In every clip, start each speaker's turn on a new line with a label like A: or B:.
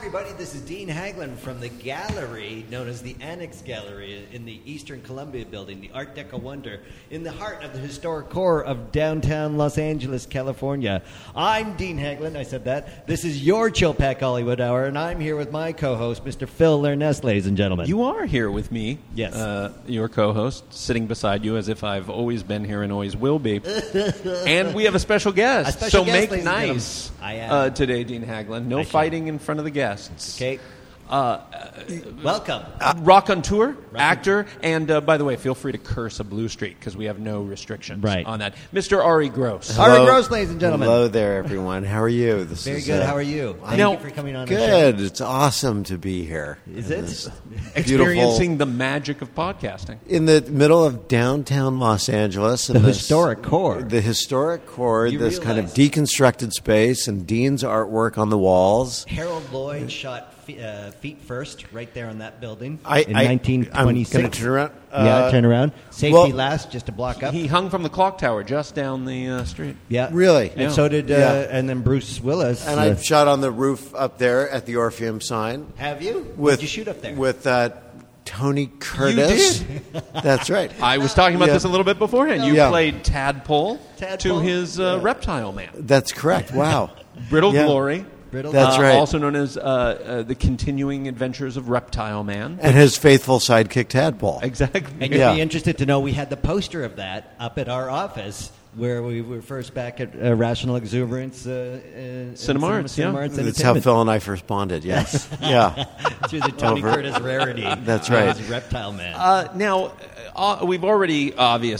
A: everybody. This is Dean Haglund from the gallery known as the Annex Gallery in the Eastern Columbia building, the Art Deco wonder, in the heart of the historic core of downtown Los Angeles, California. I'm Dean Haglund. I said that. This is your Chill Pack Hollywood Hour, and I'm here with my co-host, Mr. Phil Lernest, ladies and gentlemen.
B: You are here with me.
A: Yes.
B: Your co-host, sitting beside you as if I've always been here and always will be. And we have a special guest.
A: A special guest,
B: make
A: ladies and
B: nice
A: gentlemen.
B: today, Dean Haglund. No fighting in front of the guests.
A: Okay. Welcome.
B: Raconteur, actor, and by the way, feel free to curse a blue streak because we have no restrictions on that. Mr. Ari Gross.
A: Hello. Ari Gross, ladies and gentlemen.
C: Hello there, everyone. How are you?
A: Very good. How are you? Thank you for coming on
C: Good.
A: the show.
C: It's awesome to be here.
A: Is it?
B: Experiencing the magic of podcasting.
C: In the middle of downtown Los Angeles.
A: The historic core.
C: The historic core,
A: You
C: this kind of
A: realize-
C: deconstructed space, and Dean's artwork on the walls.
A: Harold Lloyd shot Feet First right there on that building in
C: I'm
A: 1926.
C: going to turn around.
A: Turn around. Safety last, just a block up.
B: He hung from the clock tower just down the street.
A: Yeah,
C: Really?
A: And so did, and then Bruce Willis.
C: And I shot on the roof up there at the Orpheum sign.
A: Have you? Where'd you shoot up there?
C: With Tony Curtis.
B: You did?
C: That's right.
B: I was talking about this a little bit beforehand. You
C: Yeah.
B: played Tadpole
A: Tadpole?
B: to his Reptile Man.
C: That's correct. Wow.
B: Brittle
C: Yeah.
B: Glory.
A: Brittle.
C: That's right.
B: Also known as the continuing adventures of Reptile Man.
C: And his faithful sidekick Tadpole.
B: Exactly.
A: And you'll
C: Yeah.
A: be interested to know we had the poster of that up at our office where we were first back at Rational Exuberance
B: Cinema Arts, yeah.
A: Arts
C: That's how
A: Entertainment.
C: Phil and I first bonded, yes. Yeah.
A: Through the Tony
C: Over.
A: Curtis rarity.
C: That's right.
A: As Reptile Man.
B: Now, we've already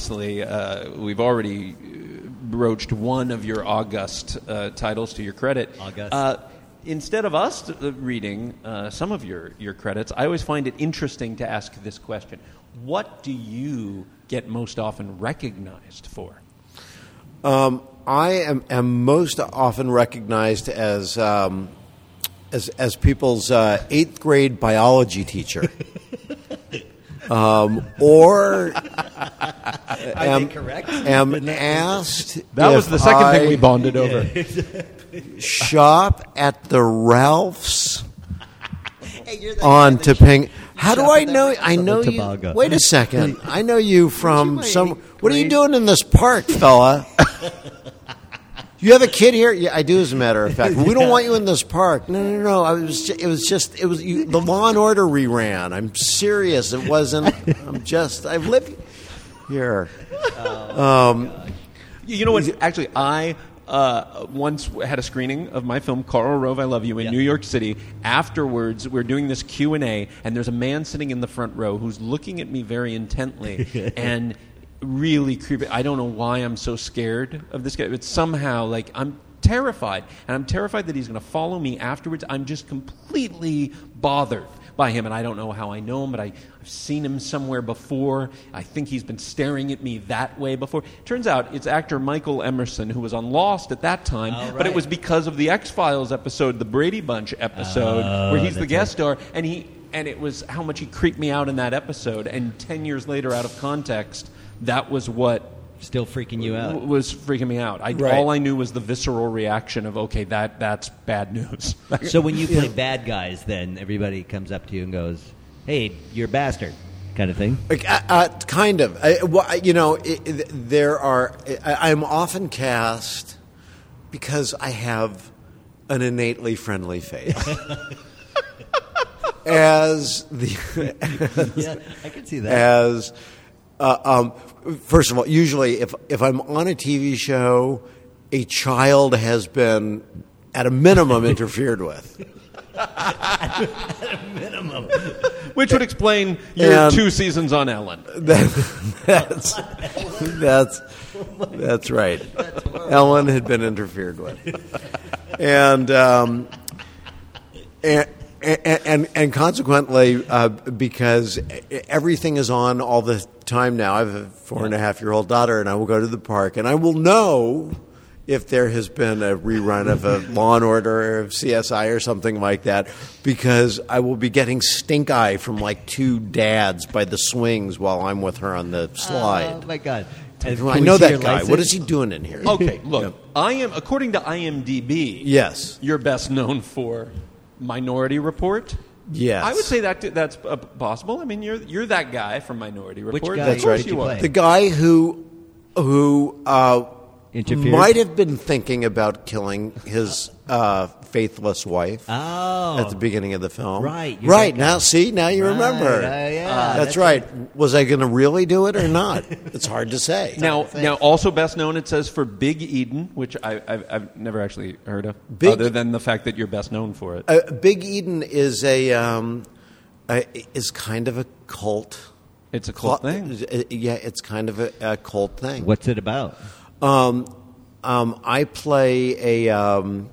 B: broached one of your august titles to your credit.
A: August.
B: Instead of us reading some of your credits, I always find it interesting to ask this question. What do you get most often recognized for?
C: I am most often recognized as people's eighth grade biology teacher, or
A: Are they correct?
C: am asked.
B: That was
C: if
B: the second
C: I
B: thing we bonded over.
C: shop at the Ralphs
A: Hey, you're the
C: on
A: guy that
C: Topanga. How do
A: shop
C: I
A: at the
C: know?
A: Ralphs
C: I
A: on the
C: know you.
A: Tobago.
C: Wait a second. I know you from
A: my
C: some.
A: eighth
C: What are you
A: grade-
C: doing in this park, fella? You have a kid here? Yeah, I do. As a matter of fact, we don't want you in this park. No. It was the Law and Order reran. I'm serious. It wasn't. I've lived here.
B: You know what? Actually, I once had a screening of my film Karl Rove, I Love You in New York City. Afterwards, we're doing this Q&A, and there's a man sitting in the front row who's looking at me very intently and really creepy. I don't know why I'm so scared of this guy, but somehow, like, I'm terrified, and I'm terrified that he's going to follow me afterwards. I'm just completely bothered by him, and I don't know how I know him, but I've seen him somewhere before. I think he's been staring at me that way before. Turns out it's actor Michael Emerson, who was on Lost at that time,
A: Oh,
B: but it
A: right.
B: was because of the X-Files episode, the Brady Bunch episode, where he's the
A: that's
B: guest star, and it was how much he creeped me out in that episode, and 10 years later, out of context, that was what
A: Still freaking you out.
B: was freaking me out.
C: Right.
B: All I knew was the visceral reaction of, okay, that's bad news.
A: So when you play bad guys, then everybody comes up to you and goes, "Hey, you're a bastard," kind of thing.
C: Kind of. I'm often cast because I have an innately friendly face. As the
A: Yeah, I can see that.
C: as first of all, usually if I'm on a TV show, a child has been at a minimum interfered with.
A: Minimum.
B: Which would explain your
C: And-
B: 2 seasons on Ellen.
C: That's right. Ellen had been interfered with, and consequently, because everything is on all the time now. I have a 4.5-year-old daughter, and I will go to the park, and I will know if there has been a rerun of a Law and Order or of CSI or something like that, because I will be getting stink eye from like 2 dads by the swings while I'm with her on the slide.
A: Oh my God!
C: I
A: Can
C: know
A: we see
C: that
A: your
C: guy.
A: license?
C: What is he doing in here?
B: Okay, look, I am, according to IMDb,
C: Yes.
B: you're best known for Minority Report.
C: Yes.
B: I would say that's possible. I mean, you're that guy from Minority Report.
A: guy
C: That's
B: Of course
C: right.
A: did you
B: are.
A: play?
C: The guy who
A: Interfered?
C: might have been thinking about killing his faithless wife
A: Oh.
C: at the beginning of the film.
A: Right, you're
C: Right.
A: that guy.
C: Now, see, now you remember.
A: yeah,
C: That's right. Was I going to really do it or not? It's hard to say.
B: Now, also best known, it says, for Big Eden, which I've never actually heard of,
C: Big-
B: other than the fact that you're best known for it.
C: Big Eden is is kind of a cult.
B: It's a cult thing.
C: Yeah, it's kind of a cult thing.
A: What's it about?
C: I play an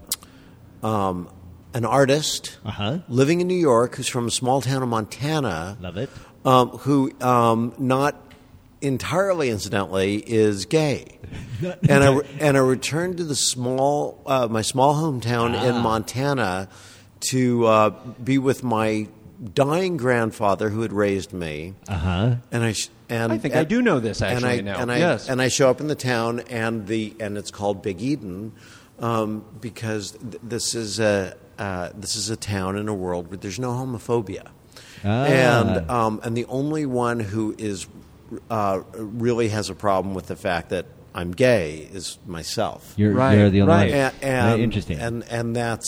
C: artist
A: Uh-huh.
C: living in New York who's from a small town in Montana.
A: Love it.
C: Who, not entirely incidentally, is gay. and I returned to the my small hometown in Montana to be with my dying grandfather who had raised me.
A: Uh-huh.
C: And
B: I think I do know this actually now. Yes.
C: And I show up in the town, and it's called Big Eden because this is a town in a world where there's no homophobia, and the only one who is really has a problem with the fact that I'm gay is myself.
A: You're
B: Right,
A: the only
B: right.
A: one. Very interesting.
C: And that's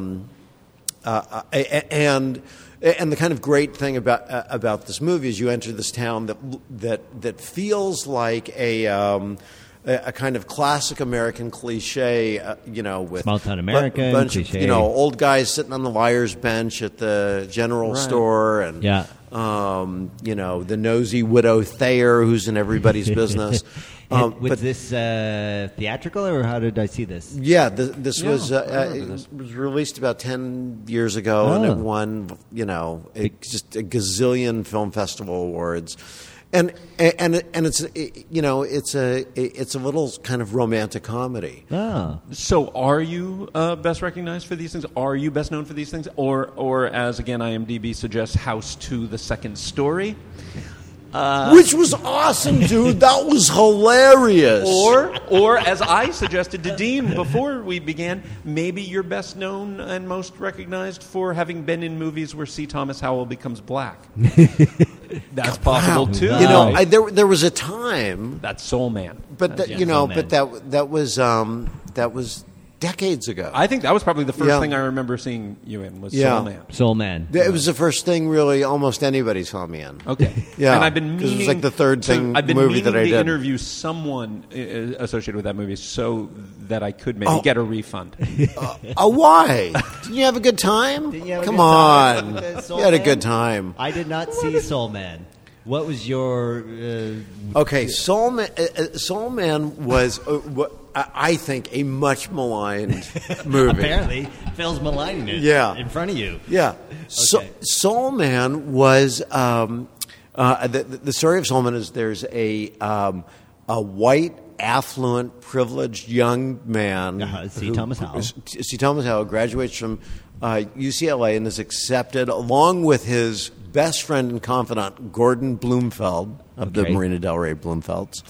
C: and the kind of great thing about this movie is you enter this town that feels like a kind of classic American cliche, with
A: Small town American
C: bunch
A: cliche.
C: of old guys sitting on the liar's bench at the general store, and
A: Yeah.
C: the nosy widow Thayer who's in everybody's business.
A: Was this theatrical, or how did I see this?
C: Yeah, this was
B: I remember this.
C: it was released about 10 years ago, and it won just a gazillion film festival awards, and it's it's a little kind of romantic comedy.
A: Oh.
B: So, are you best recognized for these things? Are you best known for these things, or as again IMDb suggests, House 2: The Second Story?
C: Which was awesome, dude. That was hilarious.
B: Or as I suggested to Dean before we began, maybe you're best known and most recognized for having been in movies where C. Thomas Howell becomes black. That's possible too.
A: Wow.
C: There was a time,
B: That's Soul Man.
C: but
A: Soul Man.
C: but that was decades ago.
B: I think that was probably the first
C: Yeah.
B: thing I remember seeing you in was
C: Yeah.
B: Soul Man.
A: Soul Man.
C: It was the first thing really almost anybody saw me in.
B: Okay.
C: Yeah,
B: And I've been
C: 'cause it was
B: meaning
C: like the third
B: to- I've been
C: movie
B: meaning
C: that I
B: to
C: did.
B: interview someone associated with that movie so that I could maybe get a refund.
C: Why? Didn't you have a good time?
A: Didn't you have a
C: Come
A: good time
C: on,
A: with, Soul
C: you had a
A: Man?
C: good time.
A: I did not see Soul Man. What was your...
C: Okay, Soul Man was, I think, a much maligned movie.
A: apparently, Phil's maligning it
C: Yeah.
A: in front of you.
C: Yeah.
A: Okay.
C: Soul Man was the story of Soul Man is there's a white, affluent, privileged young man.
A: C. Thomas Howell.
C: C. Thomas Howell graduates from UCLA and is accepted along with his best friend and confidant Gordon Bloomfeld of the
A: Okay.
C: Marina Del Rey Bloomfelds,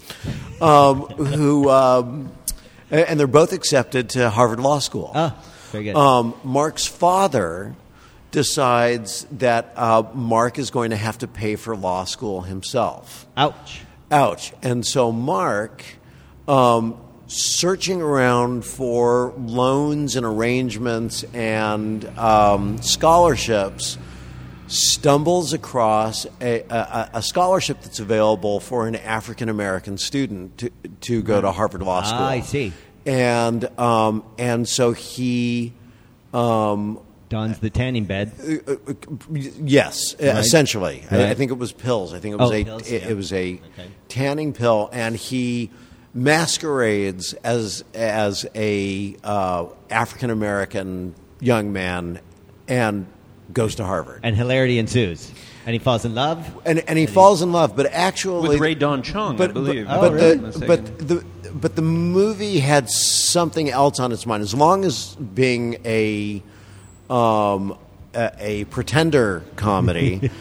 C: and they're both accepted to Harvard Law School.
A: Ah, very good.
C: Mark's father decides that Mark is going to have to pay for law school himself.
A: Ouch.
C: Ouch. And so Mark, searching around for loans and arrangements and scholarships, stumbles across a scholarship that's available for an African American student to go to Harvard Law School.
A: I see.
C: And so he.
A: Don's the tanning bed.
C: Yes, essentially. I
A: Right.
C: think it was pills. I think it
A: Oh,
C: was
A: pills,
C: it
A: yeah.
C: was a
A: Okay.
C: tanning pill, and he masquerades as a African American young man and goes to Harvard.
A: And hilarity ensues. And he falls in love.
C: And he falls in love, but actually
B: With Ray Don Chung, I believe.
A: Oh, really?
C: but the movie had something else on its mind. As long as being a pretender comedy,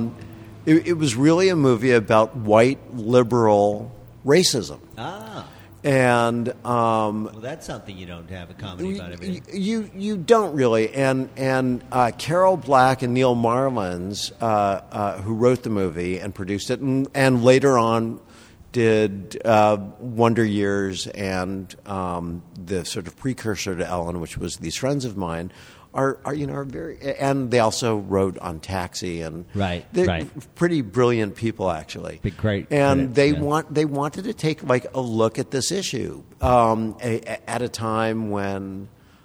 C: it was really a movie about white liberal racism.
A: Ah.
C: And
A: Well, that's something you don't have a comedy about everything.
C: you don't really. And Carol Black and Neil Marlins, who wrote the movie and produced it, and later on did Wonder Years and the sort of precursor to Ellen, which was These Friends of Mine, are very, and they also wrote on Taxi, and they're pretty brilliant people actually.
A: Great,
C: and they wanted to take like a look at this issue at a time when.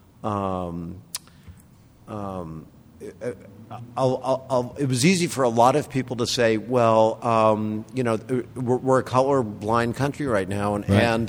C: It was easy for a lot of people to say, well, we're a colorblind country right now, and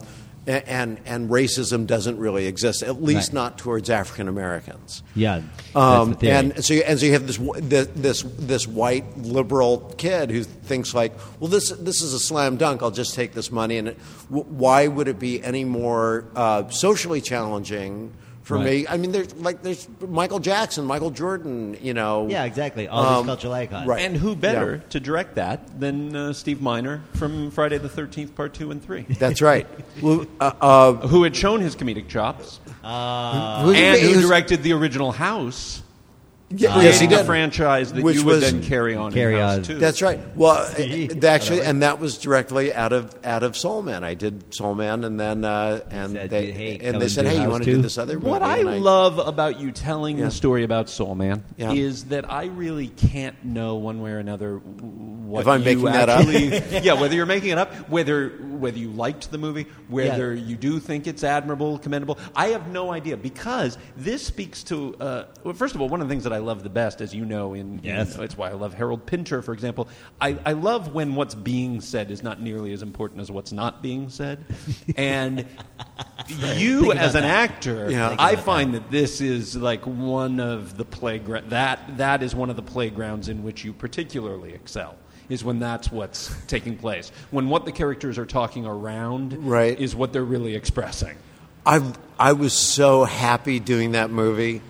C: racism doesn't really exist, at least not towards African Americans.
A: Yeah, that's the theory.
C: And so you have this white liberal kid who thinks like, well, this is a slam dunk. I'll just take this money, and why would it be any more socially challenging? For me, I mean, there's Michael Jackson, Michael Jordan,
A: Yeah, exactly. All these cultural icons.
B: Right. And who better to direct that than Steve Miner from Friday the 13th, Part 2 and 3?
C: That's right.
B: Who had shown his comedic chops.
C: Who
B: directed the original House.
C: Yes, he did.
B: A franchise that you would then carry on in House 2.
C: That's right. Well, actually, and that was directly out of Soul Man. I did Soul Man, and then they said, "Hey, you want to do this other movie?"
B: What I love about you telling the story about Soul Man is that I really can't know one way or another what
C: if I'm making that up.
B: Whether you're making it up, whether you liked the movie, whether you do think it's admirable, commendable. I have no idea, because this speaks to well, first of all, one of the things that I love the best, as you know, it's why I love Harold Pinter, for example. I love when what's being said is not nearly as important as what's not being said. And you, as an actor, I find that this is like one of the playground. That is one of the playgrounds in which you particularly excel. Is when that's what's taking place. When what the characters are talking around is what they're really expressing.
C: I was so happy doing that movie.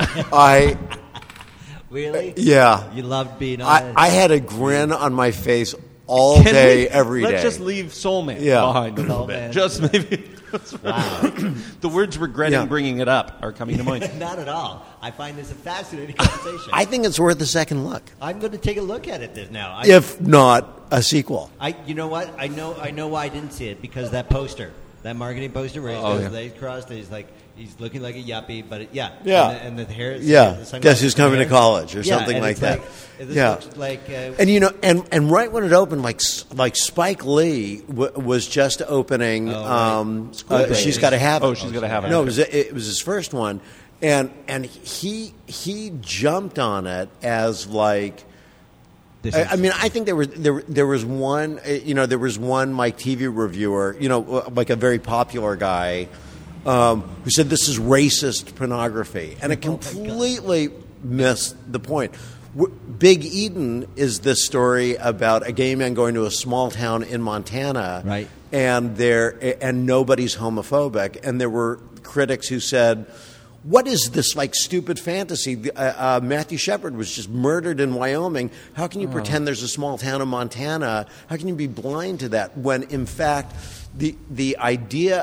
A: Really?
C: Yeah.
A: You loved being on it?
C: I had a grin on my face all day, every day.
B: Let's just leave Soul Man behind a little bit. Just maybe.
A: Wow.
B: The words regretting bringing it up are coming to mind.
A: Not at all. I find this a fascinating conversation.
C: I think it's worth a second look.
A: I'm going to take a look at it now.
C: If not a sequel.
A: You know what? I know why I didn't see it, because that poster. That marketing poster where his legs crossed, he's looking like a yuppie, but and the hair.
C: Guess who's coming to college or something like that.
A: Looks like,
C: and and right when it opened, like Spike Lee was just opening. She's Got to Have It.
B: Oh, She's Got to Have It.
C: No, it was his first one, and he jumped on it as like. I mean, I think there was one, there was one Mike TV reviewer, like a very popular guy, who said this is racist pornography, and it completely missed the point. Big Eden is this story about a gay man going to a small town in Montana, and nobody's homophobic, and there were critics who said, what is this like stupid fantasy? Matthew Shepard was just murdered in Wyoming. How can you pretend there's a small town in Montana? How can you be blind to that when, in fact, the idea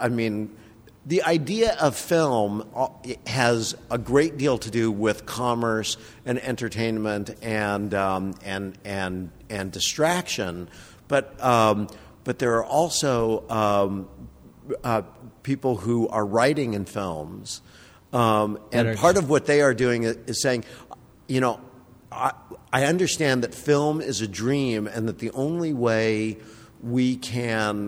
C: of film has a great deal to do with commerce and entertainment and distraction, but there are also people who are writing in films. And part of what they are doing is saying, I understand that film is a dream, and that the only way we can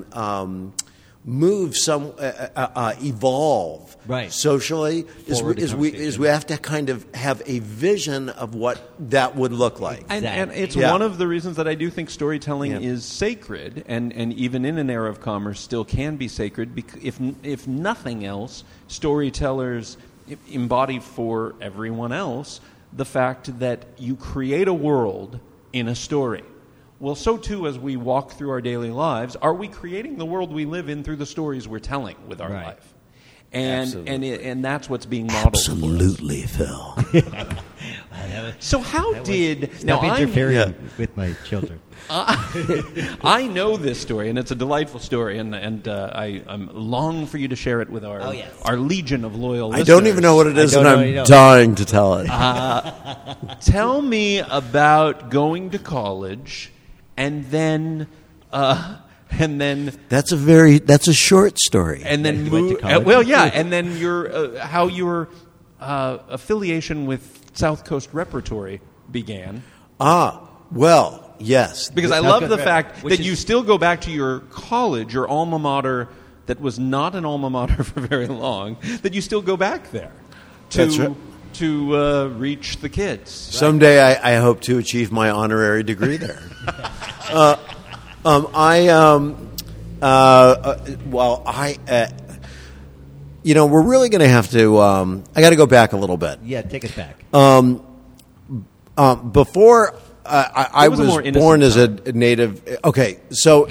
C: evolve socially is we have to kind of have a vision of what that would look like.
B: And it's one of the reasons that I do think storytelling is sacred, and even in an era of commerce still can be sacred, because if nothing else, storytellers embody for everyone else the fact that you create a world in a story. Well, so too, as we walk through our daily lives, are we creating the world we live in through the stories we're telling with our life? And that's what's being modeled.
C: Absolutely, Phil.
A: That
B: So how did
A: Stop
B: now?
A: interfering
C: Yeah.
A: with my children.
B: I know this story, and it's a delightful story, and I'm long for you to share it with our
A: Oh, yes.
B: our legion of loyal
C: I
B: listeners.
C: don't even know what it is,
A: don't
C: and
A: know,
C: I'm
A: you know.
C: dying to tell it.
B: Tell me about going to college, and then
C: That's a short story.
B: and then
A: you went to
B: move.
A: college?
B: Well, yeah, and then how your affiliation with South Coast Repertory began.
C: Well, yes.
B: Because I
A: South
B: love
A: Coast
B: the
A: Rep,
B: fact
A: which
B: that you
A: is-
B: still go back to your college, your alma mater, that was not an alma mater for very long. That you still go back there
C: That's right.
B: to reach the kids.
C: Someday I hope to achieve my honorary degree there. We're really going to have to. I got to go back a little bit.
A: Yeah, take us back.
C: Before I
B: It was a
C: was
B: more innocent
C: born as a native. Okay, so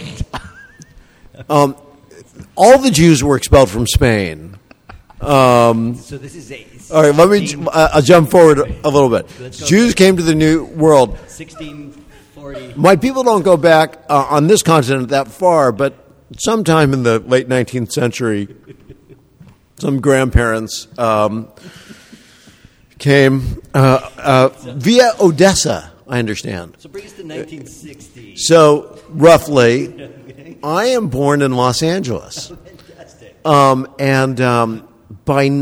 C: all the Jews were expelled from Spain.
A: So this is a.
C: All right, let me. I'll jump forward a little bit.
A: Let's go
C: Jews came to the New World.
A: 1640.
C: My people don't go back on this continent that far, but sometime in the late 19th century, some grandparents came via Odessa, I understand.
A: So bring us to 1960.
C: So, roughly, I am born in Los Angeles.
A: Fantastic.
C: By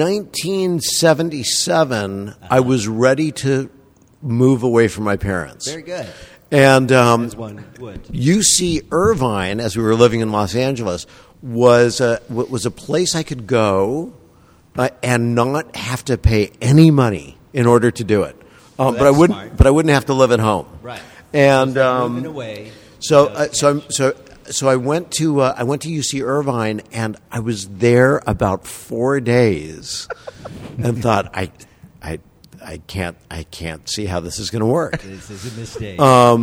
C: 1977, I was ready to move away from my parents.
A: Very good.
C: And
A: As one would.
C: UC Irvine, as we were living in Los Angeles, was a place I could go and not have to pay any money in order to do it. But I
A: that's
C: wouldn't.
A: smart.
C: But I wouldn't have to live at home.
A: Right.
C: And
A: Moving away.
C: so I went to UC Irvine, and I was there about 4 days, and thought I can't see how this is going to work.
A: This is a mistake.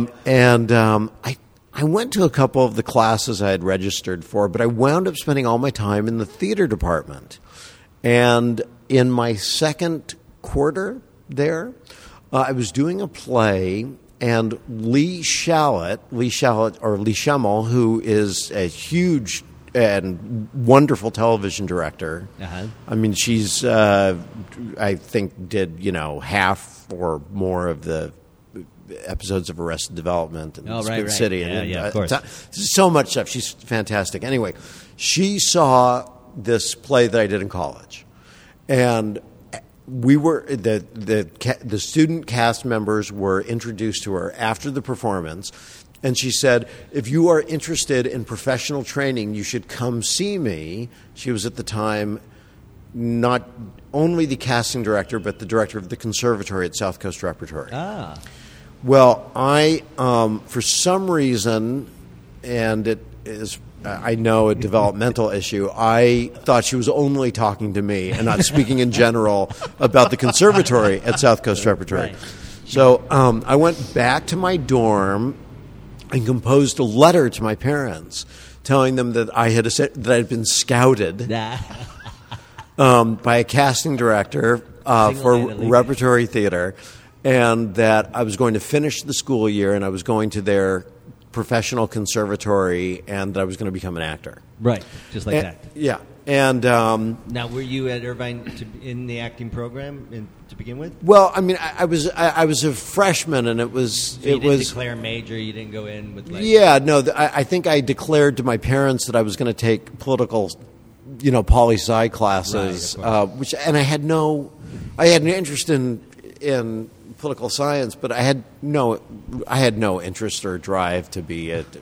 C: I went to a couple of the classes I had registered for, but I wound up spending all my time in the theater department. And in my second quarter there, I was doing a play, and Lee Shallett, or Lee Schemmel, who is a huge and wonderful television director.
A: Uh-huh.
C: I mean, she's, I think, did, half or more of the episodes of Arrested Development and
A: Oh,
C: Spin
A: right.
C: City.
A: Yeah, of course.
C: So much stuff. She's fantastic. Anyway, she saw this play that I did in college. And we were the student cast members were introduced to her after the performance, and she said, "If you are interested in professional training, you should come see me." She was at the time not only the casting director, but the director of the conservatory at South Coast Repertory.
A: Ah.
C: Well, I for some reason, and it is. I know a developmental issue. I thought she was only talking to me and not speaking in general about the conservatory at South Coast Repertory.
A: Right.
C: So I went back to my dorm and composed a letter to my parents, telling them that I had been scouted
A: Nah.
C: by a casting director for
A: Single-handedly.
C: repertory theater, and that I was going to finish the school year and I was going to their professional conservatory, and that I was going to become an actor.
A: Right. Just like that.
C: Yeah. And
A: Now, were you at Irvine in the acting program to begin with?
C: well, I mean, I was a freshman, and it was
A: So you didn't declare major. You didn't go in with like.
C: yeah. No, I think I declared to my parents that I was going to take political, poli-sci classes,
A: Right, of
C: which and I had no interest in political science, but I had no interest or drive to be a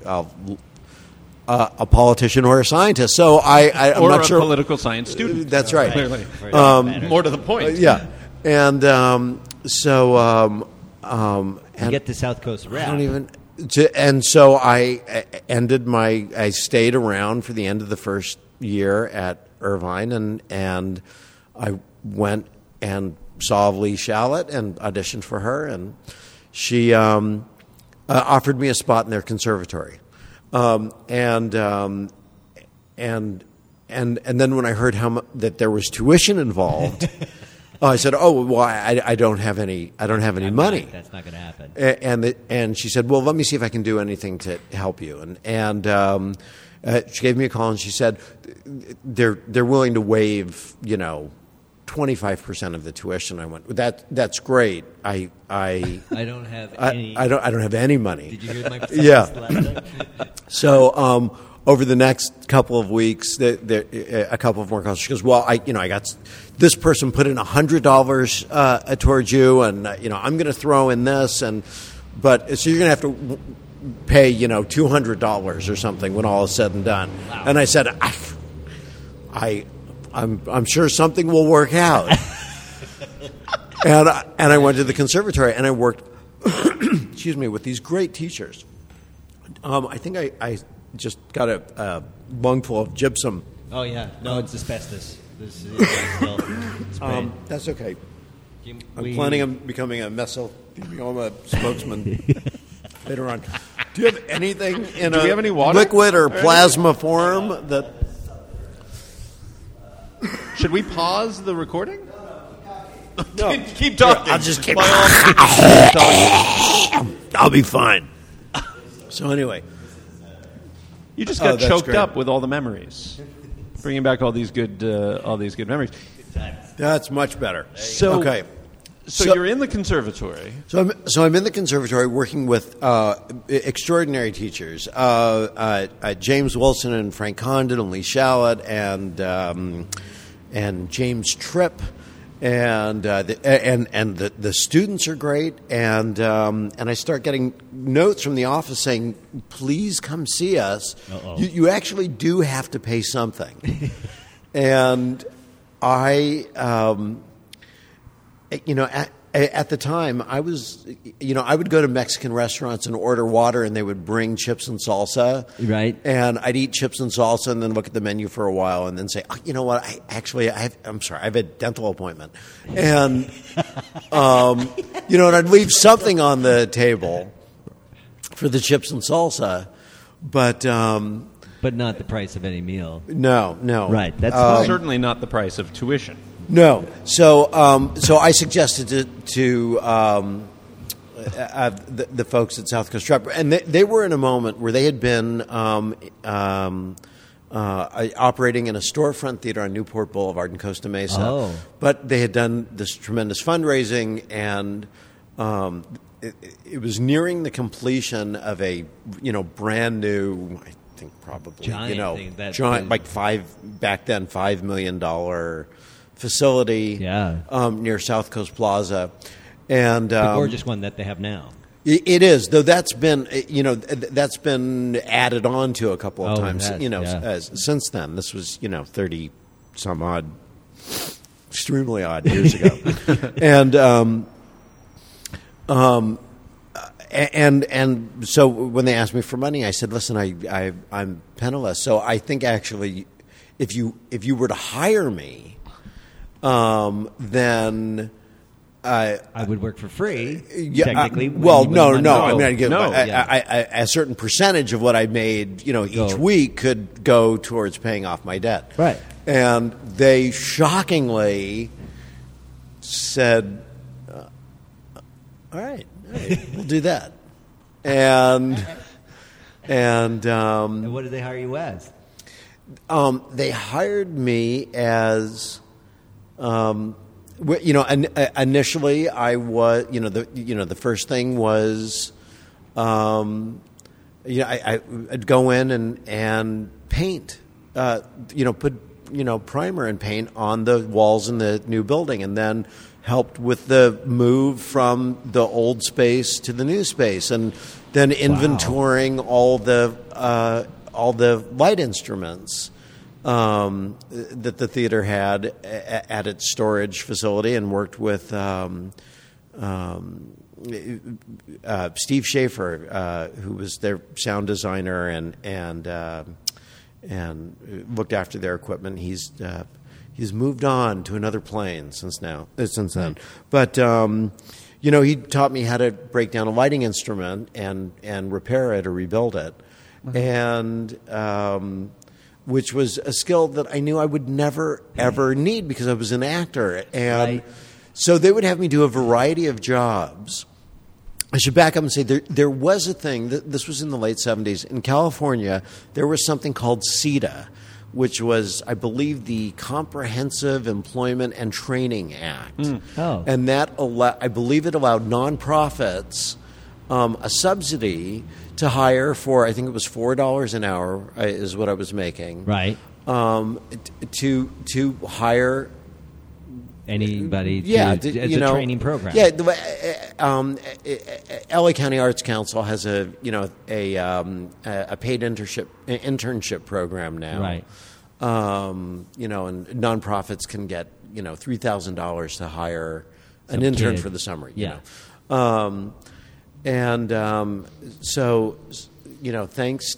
C: politician or a scientist. So I'm
B: Or
C: not
B: a
C: sure.
B: political science student.
C: That's right.
B: Clearly.
A: More
B: More to the point.
C: Yeah, and so
A: to get to South Coast
C: I
A: Rep.
C: don't even. And so I I stayed around for the end of the first year at Irvine, and I went and saw Lee Shallett and auditioned for her, and she offered me a spot in their conservatory, and then when I heard that there was tuition involved, I said, "Oh, well, I don't have any. I don't have any money."
A: That's not going to happen.
C: And she said, "Well, let me see if I can do anything to help you." And she gave me a call and she said, "They're willing to waive, 25% of the tuition." I went, "That's great. I
A: don't have any.
C: I don't have any money."
A: Did you hear my
C: Yeah.
A: last time?
C: So over the next couple of weeks, a couple of more calls. She goes, "Well, I got this person put in $100 towards you, and I'm going to throw in this, but so you're going to have to pay $200 or something when all is said and done."
A: Wow.
C: And I said, I'm sure something will work out. and I went to the conservatory and I worked, excuse me, with these great teachers. I think I just got a lungful of gypsum.
A: Oh yeah, no, it's asbestos. This is still sprayed.
C: That's okay. I'm
A: We-
C: planning on becoming a mesothelioma spokesman later on. Do you have anything in
B: Do
C: a
B: we have any water?
C: liquid or plasma form that?
B: Should we pause the recording?
C: No.
B: Keep talking.
C: I'll just keep.
B: By all means, keep talking.
C: I'll be fine. So anyway,
B: You just got
C: that's
B: choked
C: great.
B: up with all the memories, bringing back all these good memories.
C: that's much better.
B: So-
C: okay.
B: So you're in the conservatory.
C: So I'm in the conservatory working with extraordinary teachers, James Wilson and Frank Condon and Lee Shallett and James Tripp, and the students are great, and I start getting notes from the office saying, "Please come see us. You actually do have to pay something," and I. At the time, I was, I would go to Mexican restaurants and order water, and they would bring chips and salsa.
A: Right.
C: And I'd eat chips and salsa, and then look at the menu for a while, and then say, "Oh, you know what? I'm sorry, I have a dental appointment," and and I'd leave something on the table for the chips and salsa, but
A: but not the price of any meal.
C: no.
A: Right. That's fine.
B: Certainly not the price of tuition.
C: No. So I suggested to the folks at South Coast Prep, and they were in a moment where they had been operating in a storefront theater on Newport Boulevard in Costa Mesa.
A: Oh.
C: But they had done this tremendous fundraising, and it was nearing the completion of a brand new, I think probably
A: Giant thing, that
C: giant
A: big.
C: like $5 million facility near South Coast Plaza, and
A: The gorgeous one that they have now.
C: it is, though that's been added on to a couple of
A: Oh,
C: times
A: it has,
C: since then. This was 30 some odd, extremely odd years ago, and so when they asked me for money, I said, "Listen, I'm penniless, so I think actually if you were to hire me, then
A: I would work for free.
C: yeah,
A: Technically,
C: well,
A: when
C: no.
A: you-
C: I mean, I'd give,
B: No.
C: a certain percentage of what I made, each
A: Go.
C: week could go towards paying off my debt.
A: Right.
C: And they shockingly said, "All right, we'll do that." And
A: And what did they hire you as?
C: they hired me as, initially I was, the first thing was, I'd go in and paint, put primer and paint on the walls in the new building, and then helped with the move from the old space to the new space, and then inventorying all the light instruments that the theater had at its storage facility, and worked with Steve Schaefer, who was their sound designer and looked after their equipment. He's moved on to another plane since then. But he taught me how to break down a lighting instrument and repair it or rebuild it, and which was a skill that I knew I would never ever need because I was an actor, and
A: Right.
C: So they would have me do a variety of jobs. I should back up and say there was a thing, this was in the late 70s. In California, there was something called CETA, which was, I believe, the Comprehensive Employment and Training Act.
A: Oh.
C: And that, I believe it allowed nonprofits a subsidy to hire for, I think it was $4 an hour is what I was making.
A: Right.
C: To hire
A: anybody
C: yeah,
A: as a training program.
C: Yeah, LA County Arts Council has a paid internship program now.
A: Right.
C: And nonprofits can get $3,000 to hire an intern for the summer. So thanks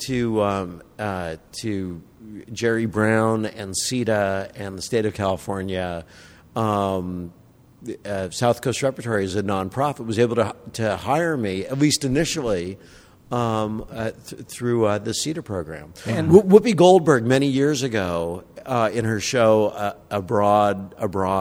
C: to Jerry Brown and CETA and the state of California, South Coast Repertory as a nonprofit was able to hire me, at least initially, through the CETA program. And Whoopi Goldberg, many years ago, in her show Abroad,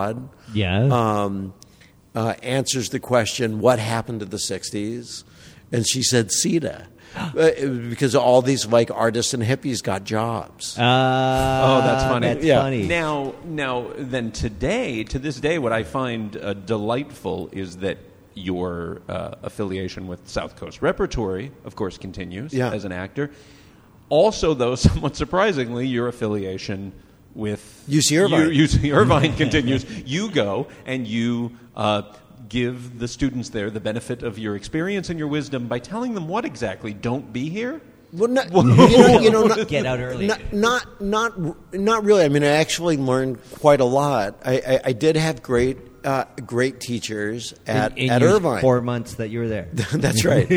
C: answers the question, what happened to the 60s? And she said CETA. Because all these artists and hippies got jobs.
B: Oh, that's funny.
A: That's funny.
B: Now, then to this day, what I find delightful is that your affiliation with South Coast Repertory, of course, continues as an actor. Also, though, somewhat surprisingly, your affiliation with
C: UC Irvine,
B: UC Irvine continues. You go and you give the students there the benefit of your experience and your wisdom by telling them what exactly? Don't be here?
C: Well, not,
A: get out early.
C: Not really. I mean, I actually learned quite a lot. I did have great teachers at
A: in
C: Irvine.
A: 4 months that you were there.
C: That's right.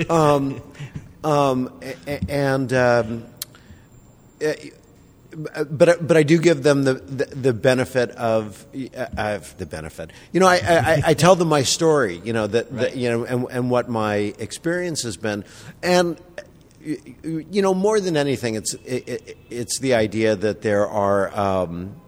C: But I do give them the benefit of the benefit. I tell them my story. And what my experience has been, and more than anything, it's the idea that there are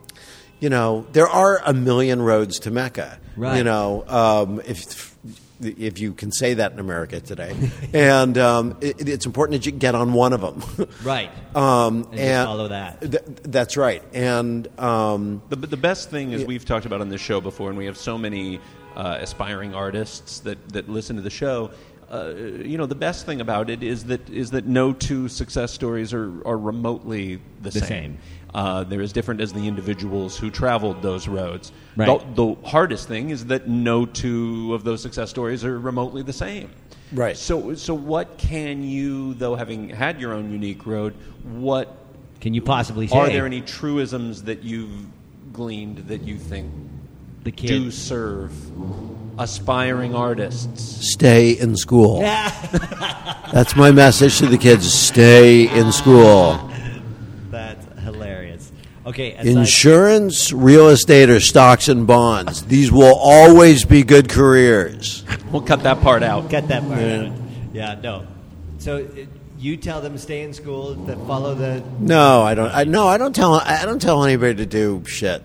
C: a million roads to Mecca.
A: Right.
C: If you can say that in America today, and it's important that you get on one of them,
A: right? And follow that.
C: That's right. And
B: the best thing is we've talked about on this show before, and we have so many aspiring artists that listen to the show. The best thing about it is that no two success stories are remotely the same. They're as different as the individuals who traveled those roads.
A: Right.
B: The hardest thing is that no two of those success stories are remotely the same.
C: Right.
B: So what can you, though, having had your own unique road, what
A: can you possibly say?
B: Are there any truisms that you've gleaned that you think do serve aspiring artists?
C: Stay in school. That's my message to the kids. Stay in school.
A: That's hilarious. Okay.
C: Insurance, real estate, or stocks and bonds. These will always be good careers.
B: We'll cut that part out.
A: Cut that part out. Yeah, no. So you tell them to stay in school, that follow the...
C: No, I don't. I don't tell anybody to do shit.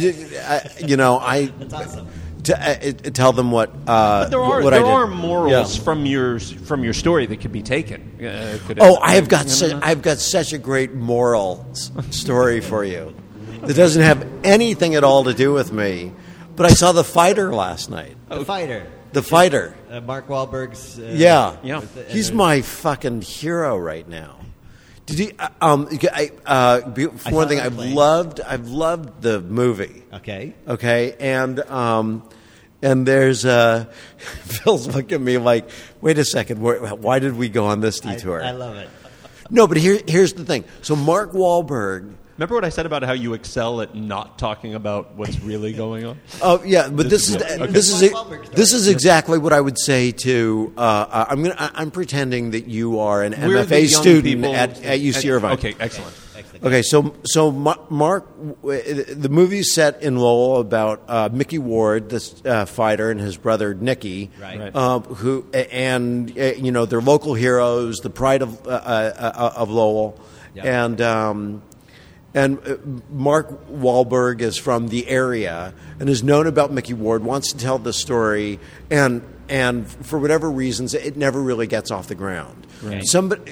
A: That's awesome.
C: Tell them what.
B: But there are morals from your story that could be taken. I've
C: got such a great moral story for you. That doesn't have anything at all to do with me. But I saw The Fighter last night.
A: The Fighter.
C: The Fighter.
A: Mark Wahlberg's.
C: Yeah. He's my fucking hero right now. Did he? One thing, I've loved the movie.
A: Okay.
C: And there's Phil's looking at me like, wait a second, why did we go on this detour?
A: I love it.
C: No, but here's the thing. So Mark Wahlberg.
B: Remember what I said about how you excel at not talking about what's really going on?
C: Oh yeah, but this is exactly what I would say to. I'm pretending that you are an MFA student at UC Irvine.
B: Okay, excellent.
C: Okay, so Mark, the movie's set in Lowell about Mickey Ward, this fighter, and his brother Nicky,
A: right.
C: Who and they're local heroes, the pride of Lowell,
A: yep.
C: And Mark Wahlberg is from the area and is known about Mickey Ward, wants to tell this story, and for whatever reasons, it never really gets off the ground.
A: Right.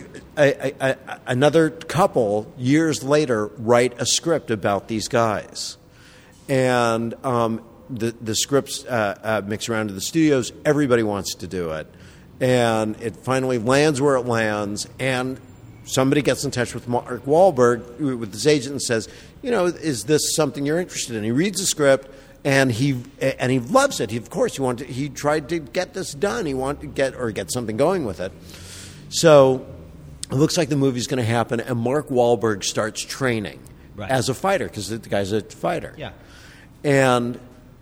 C: Another couple, years later, write a script about these guys. And the scripts mix around to the studios. Everybody wants to do it. And it finally lands where it lands, and somebody gets in touch with Mark Wahlberg, with his agent, and says, is this something you're interested in? He reads the script, and he loves it. He tried to get this done. He wanted to get something going with it. So it looks like the movie's going to happen, and Mark Wahlberg starts training as a fighter, because the guy's a fighter.
A: Yeah.
C: And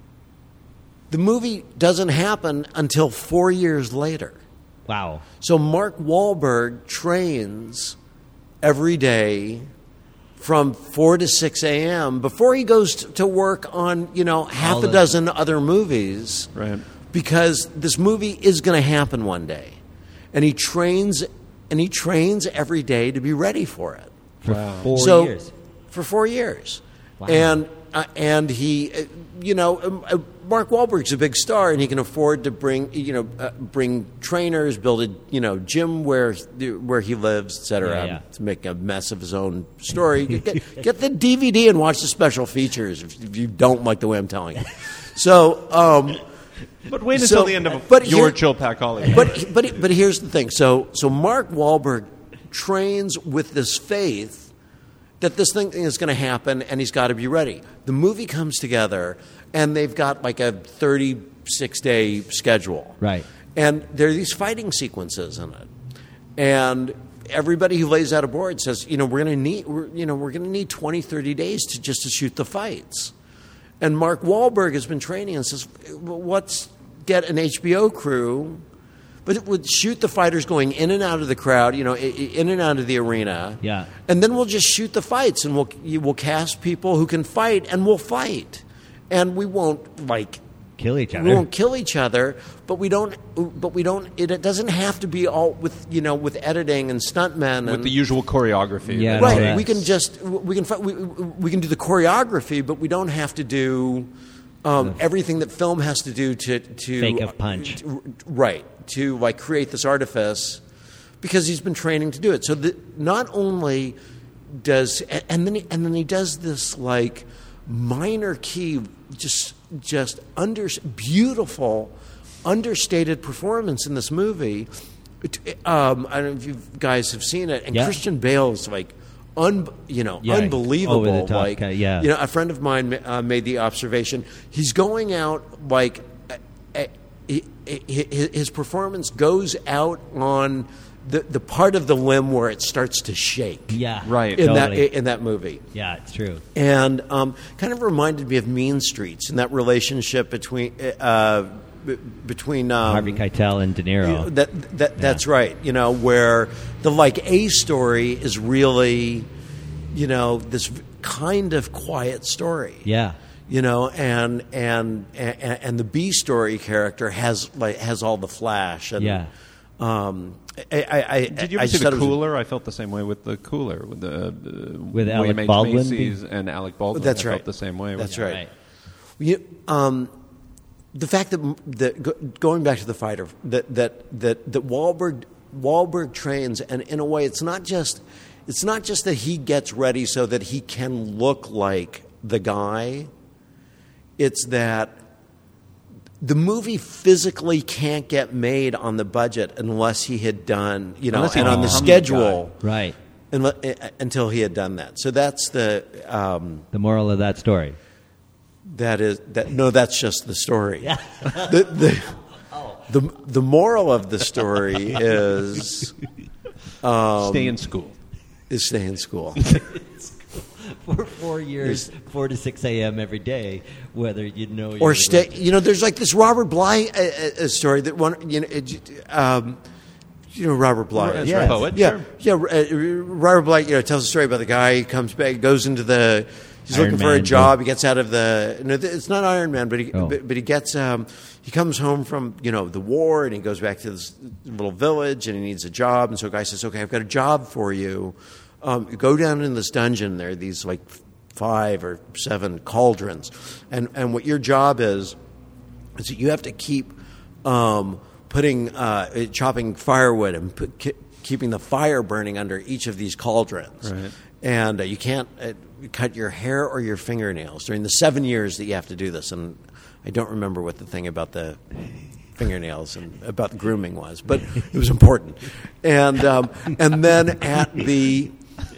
C: the movie doesn't happen until 4 years later.
A: Wow.
C: So Mark Wahlberg trains every day from 4 to 6 a.m. before he goes to work on, half a dozen other movies.
B: Right.
C: Because this movie is going to happen one day. And he trains every day to be ready for it.
A: For 4 years.
C: For 4 years.
A: Wow.
C: And he, Mark Wahlberg's a big star, and he can afford to bring trainers, build a gym where he lives, et cetera, to make a mess of his own story. Get the DVD and watch the special features if you don't like the way I'm telling it. So,
B: but wait until the end of your Chill Pack Hollywood.
C: But here's the thing. So Mark Wahlberg trains with this faith that this thing is going to happen, and he's got to be ready. The movie comes together, and they've got like a 36-day schedule.
A: Right.
C: And there are these fighting sequences in it. And everybody who lays out a board says, we're going to need 20, 30 days to shoot the fights. And Mark Wahlberg has been training and says, let's get an HBO crew, but it would shoot the fighters going in and out of the crowd, in and out of the arena.
A: Yeah.
C: And then we'll just shoot the fights, and we'll cast people who can fight, and we'll fight. And we won't
A: kill each other.
C: We won't kill each other, but we don't. It doesn't have to be all with editing and stuntmen
B: with the usual choreography.
A: Yeah,
C: right.
A: no,
C: We can we can do the choreography, but we don't have to do everything that film has to do to
A: fake a punch.
C: Right. To create this artifice, because he's been training to do it. So not only does and then he does this minor key, just beautiful, understated performance in this movie. I don't know if you guys have seen it, and Christian Bale is unbelievable.
A: Over the top,
C: a friend of mine made the observation. He's going out his performance goes out on the part of the limb where it starts to shake.
A: Yeah,
B: right.
C: In that movie.
A: Yeah, it's true.
C: And kind of reminded me of Mean Streets and that relationship between Harvey
A: Keitel and De Niro.
C: That's right. Where the A story is really, this kind of quiet story.
A: Yeah.
C: And the B story character has all the flash. And,
A: yeah.
B: Did you ever see The Cooler? I felt the same way with The Cooler, with
A: Alec
B: William H.
A: Baldwin
B: Macy's and Alec Baldwin.
C: That's
B: I
C: right.
B: Felt the same way.
C: That's right. The fact that going back to the fighter, that Wahlberg trains, and in a way, it's not just that he gets ready so that he can look like the guy. It's that the movie physically can't get made on the budget unless he had done, and on the schedule,
A: right?
C: Until he had done that. So that's the
A: moral of that story.
C: That's just the story. Yeah. The moral of the story is
B: stay in school.
C: Is stay in school.
A: For 4 years, 4 to 6 a.m. every day, whether
C: or stay. There's this Robert Bly story that one. Robert Bly,
B: as a poet.
C: Yeah, sure. Robert Bly, tells a story about the guy. He comes back, goes into the. He's
A: Iron
C: looking for a
A: Man,
C: job. He gets out of the. No, it's not Iron Man, but he gets. He comes home from the war, and he goes back to this little village, and he needs a job. And so a guy says, "Okay, I've got a job for you. go down in this dungeon. There are these like 5 or 7 cauldrons, and what your job is that you have to keep chopping firewood and keeping the fire burning under each of these cauldrons.
B: Right.
C: And you can't cut your hair or your fingernails during the 7 years that you have to do this. And I don't remember what the thing about the fingernails and about the grooming was, but it was important. And then at the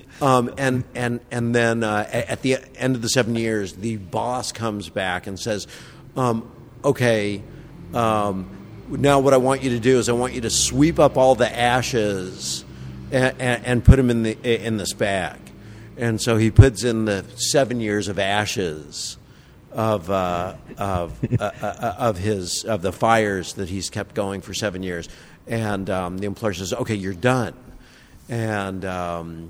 C: at the end of the 7 years, the boss comes back and says, "Okay, now what I want you to do is I want you to sweep up all the ashes and put them in this bag." And so he puts in the 7 years of ashes of the fires that he's kept going for 7 years, and the employer says, "Okay, you're done," and the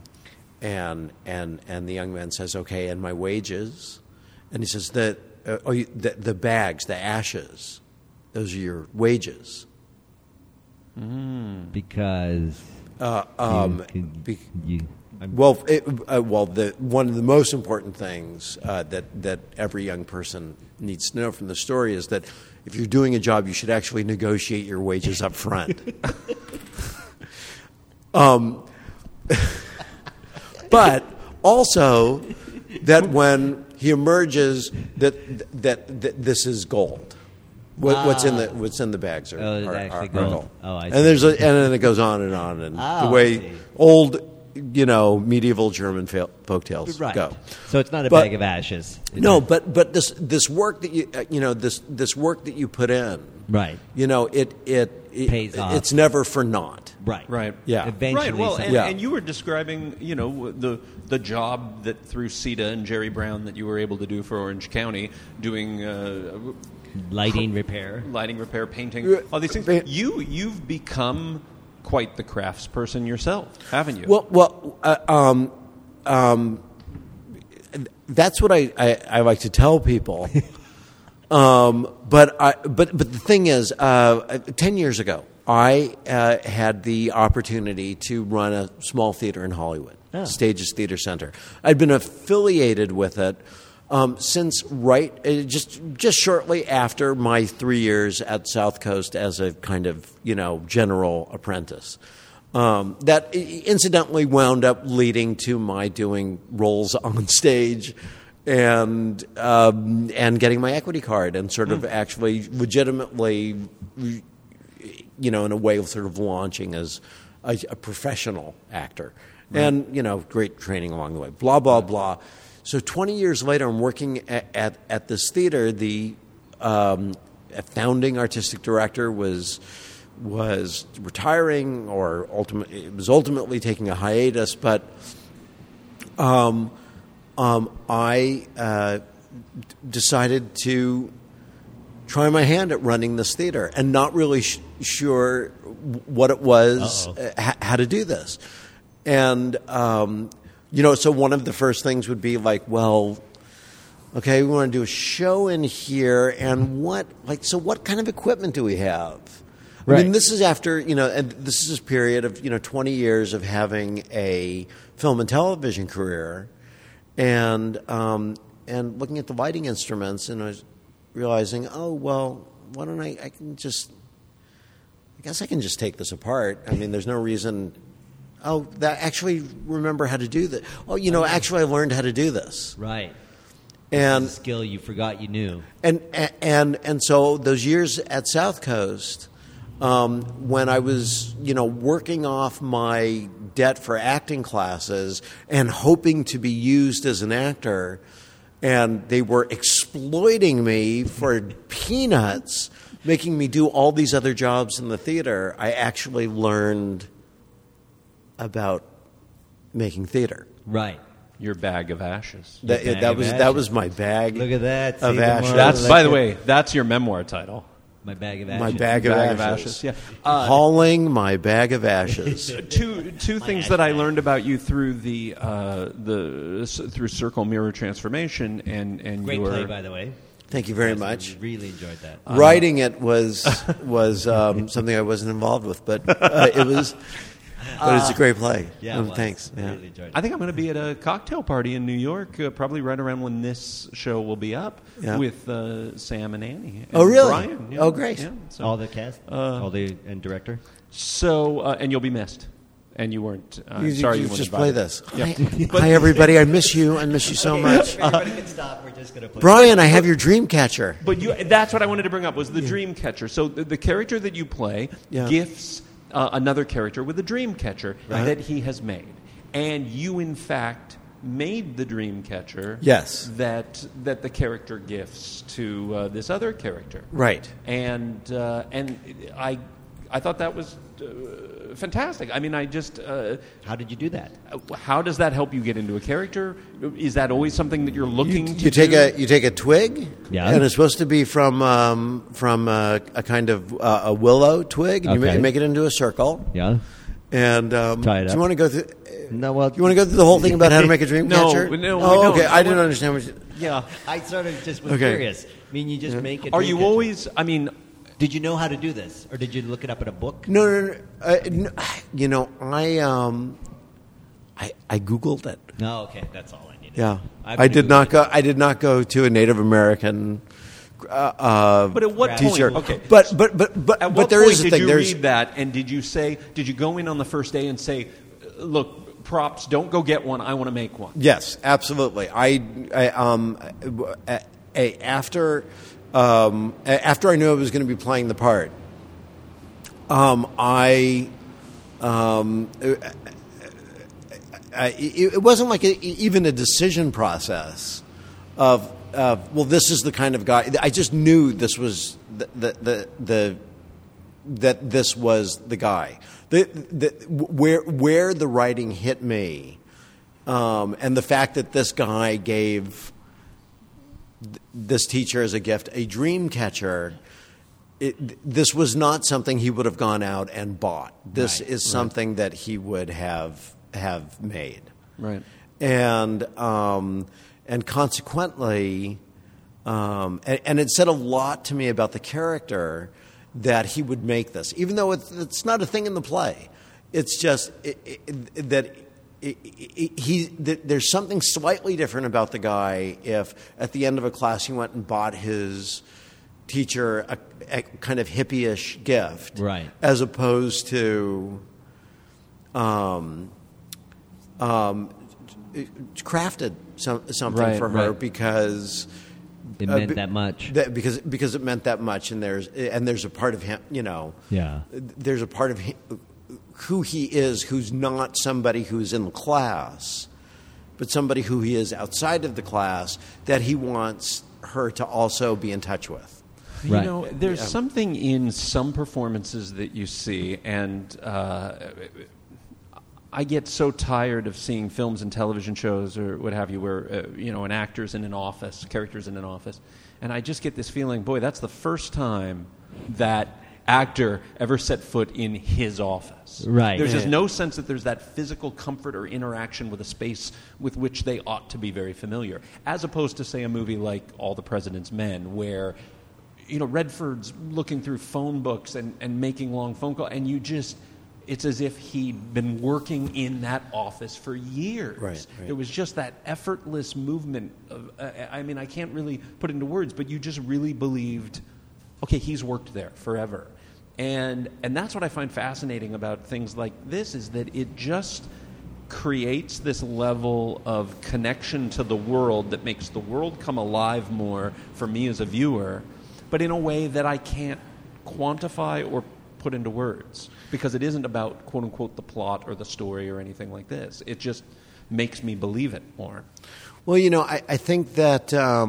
C: young man says, "Okay, and my wages?" And he says that the bags, the ashes, those are your wages.
A: Because
C: one of the most important things that every young person needs to know from the story is that if you're doing a job, you should actually negotiate your wages up front. But also that when he emerges, that this is gold. What's in the bags are
A: actually
C: gold.
A: gold. Oh, I see.
C: And then it goes on, and the way old medieval German folktales go.
A: So it's not a bag of ashes.
C: No, but this work that this work that you put in,
A: right?
C: It
A: pays off.
C: It's never for naught.
B: Right.
C: Yeah.
A: Eventually,
B: right. Well,
C: yeah.
B: and you were describing, the job that through CETA and Jerry Brown that you were able to do for Orange County, doing
A: lighting repair,
B: painting, all these things. You've become quite the craftsperson yourself, haven't you?
C: Well, that's what I like to tell people. But the thing is, 10 years ago, I had the opportunity to run a small theater in Hollywood, Stages Theater Center. I'd been affiliated with it since just shortly after my 3 years at South Coast as a kind of general apprentice. That incidentally wound up leading to my doing roles on stage and getting my equity card and sort of actually legitimately, in a way of sort of launching as a professional actor. Right. And, great training along the way, blah, blah, blah. So 20 years later, I'm working at this theater. The founding artistic director was retiring or ultimately taking a hiatus, but I decided to try my hand at running this theater and not really sure what it was, how to do this. And, so one of the first things would be like, well, okay, we want to do a show in here, and what kind of equipment do we have? Right. I mean, this is after, and this is a period of, 20 years of having a film and television career. And looking at the lighting instruments, and I was realizing, why don't I guess I can just take this apart. I mean, there's no reason. Actually remember how to do that. Actually I learned how to do this.
A: Right.
C: And
A: a skill you forgot you knew.
C: And so those years at South Coast, when I was, working off my debt for acting classes and hoping to be used as an actor, and they were exploiting me for peanuts, making me do all these other jobs in the theater, I actually learned about making theater.
A: Right.
B: Your bag of ashes.
C: That was my bag.
A: Look at that.
C: Of ashes.
B: That's, by the way, that's your memoir title.
A: My bag of ashes.
C: My bag of ashes.
B: Yeah.
C: Hauling my bag of ashes.
B: Two things that I learned about you through through Circle Mirror Transformation and
A: great
B: your
A: play, by the way.
C: Thank you very much.
A: Really enjoyed that.
C: Writing it was something I wasn't involved with, but it was. But it's a great play.
A: Yeah, it was.
C: Thanks.
A: I
C: Yeah.
A: really enjoyed it.
B: I think I'm going to be at a cocktail party in New York, probably right around when this show will be up,
C: Yeah.
B: with Sam and Annie. And
C: Oh, really?
B: Brian, yeah.
C: Oh, great.
B: Yeah, so,
A: all the cast, and director.
B: and you'll be missed. And you weren't.
C: You
B: Sorry, you weren't
C: just
B: invited.
C: play this.
B: Yeah.
C: Hi, everybody. I miss you. I miss you so much.
A: Everybody can stop. We're just going to play.
C: Brian, I have your dream catcher.
B: But that's what I wanted to bring up was the dream catcher. So the character that you play
C: Yeah.
B: gifts another character with a dream catcher
C: Right.
B: that he has made. And you, in fact, made the dream catcher
C: Yes.
B: that the character gifts to this other character.
C: Right.
B: And I thought that was fantastic. I mean,
A: How did you do that?
B: how does that help you get into a character? Is that always something that you're looking to
C: You take
B: do?
C: you take a twig,
A: Yeah.
C: and it's supposed to be from a kind of a willow twig, and
A: Okay.
C: you make it into a circle.
A: Yeah.
C: And
A: Tie it
C: do
A: up.
C: you want to go through?
A: No, well,
C: You want to go through the whole thing about how to make a dream
B: No,
C: catcher?
B: no, we
C: Oh,
B: don't.
C: okay. I didn't understand what.
B: Yeah.
A: I sort of just was
C: Okay.
A: curious. I mean, you just make it.
B: Are you always? I mean,
A: Did you know how to do this, or did you look it up in a book?
C: No. No. You know, I Googled it.
A: No. Okay, that's all I needed.
C: Yeah,
A: I'm
C: I
A: gonna
C: did not
A: Google
C: go. I did not go to a Native American.
B: but at what
C: teacher.
B: point? Okay.
C: But
B: At what
C: there
B: point
C: is a
B: did
C: thing.
B: you
C: There's
B: read that, and did you go in on the first day and say, "Look, props, don't go get one. I want to make one."
C: yes, absolutely. After I knew I was going to be playing the part, it wasn't like even a decision process of well, this is the kind of guy. I just knew this was that this was the guy. Where the writing hit me, and the fact that this guy gave this teacher as a gift a dream catcher. This was not something he would have gone out and bought. This is something that he would have made,
B: Right.
C: and consequently, and it said a lot to me about the character that he would make this, even though it's not a thing in the play. It's just that there's something slightly different about the guy if at the end of a class he went and bought his teacher a kind of hippie-ish gift,
A: Right.
C: as opposed to crafted something
B: Right,
C: for her
B: right.
C: because
A: It meant that much.
C: because it meant that much, and there's a part of him,
A: Yeah.
C: there's a part of him, who he is, who's not somebody who's in the class, but somebody who he is outside of the class that he wants her to also be in touch with.
A: Right.
B: You know, there's something in some performances that you see, and I get so tired of seeing films and television shows or what have you where, an actor's in an office, character's in an office, and I just get this feeling, boy, that's the first time that actor ever set foot in his office.
A: Right.
B: There's just no sense that there's that physical comfort or interaction with a space with which they ought to be very familiar, as opposed to, say, a movie like All the President's Men, where Redford's looking through phone books and making long phone calls, and it's as if he'd been working in that office for years.
C: Right.
B: It was just that effortless movement of, I can't really put into words, but you just really believed, okay, he's worked there forever. And that's what I find fascinating about things like this, is that it just creates this level of connection to the world that makes the world come alive more for me as a viewer, but in a way that I can't quantify or put into words, because it isn't about, quote unquote, the plot or the story or anything like this. It just makes me believe it more.
C: Well, I think that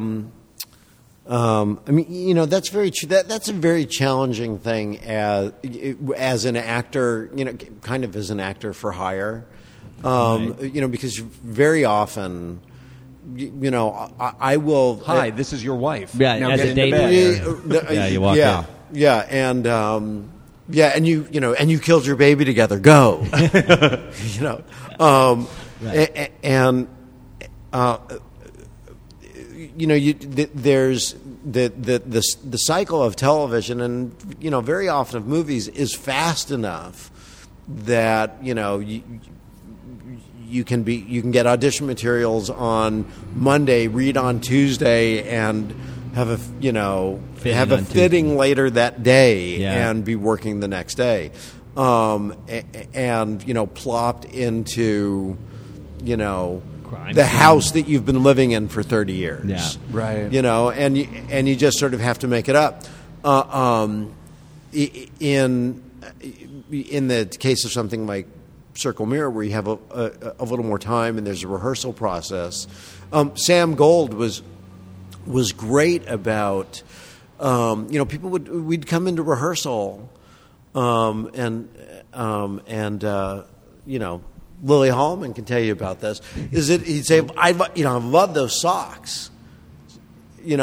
C: that's very true. That's a very challenging thing as an actor, kind of as an actor for hire, because very often. I will.
B: Hi, this is your wife.
A: Yeah,
B: now
A: as
B: get
A: a
B: into
A: date
B: bed.
A: Yeah, you walk
C: in. Yeah, and and you killed your baby together. Go. There's the cycle of television, and very often of movies, is fast enough that you can get audition materials on Monday, read on Tuesday, and have a fitting later that day, and be working the next day, and plopped into the house that you've been living in for 30 years.
A: Yeah.
B: Right.
C: And you just sort of have to make it up. In the case of something like Circle Mirror, where you have a little more time and there's a rehearsal process, Sam Gold was great about we'd come into rehearsal, and Lily Hallman can tell you about this. Is that he'd say, I love those socks. I'd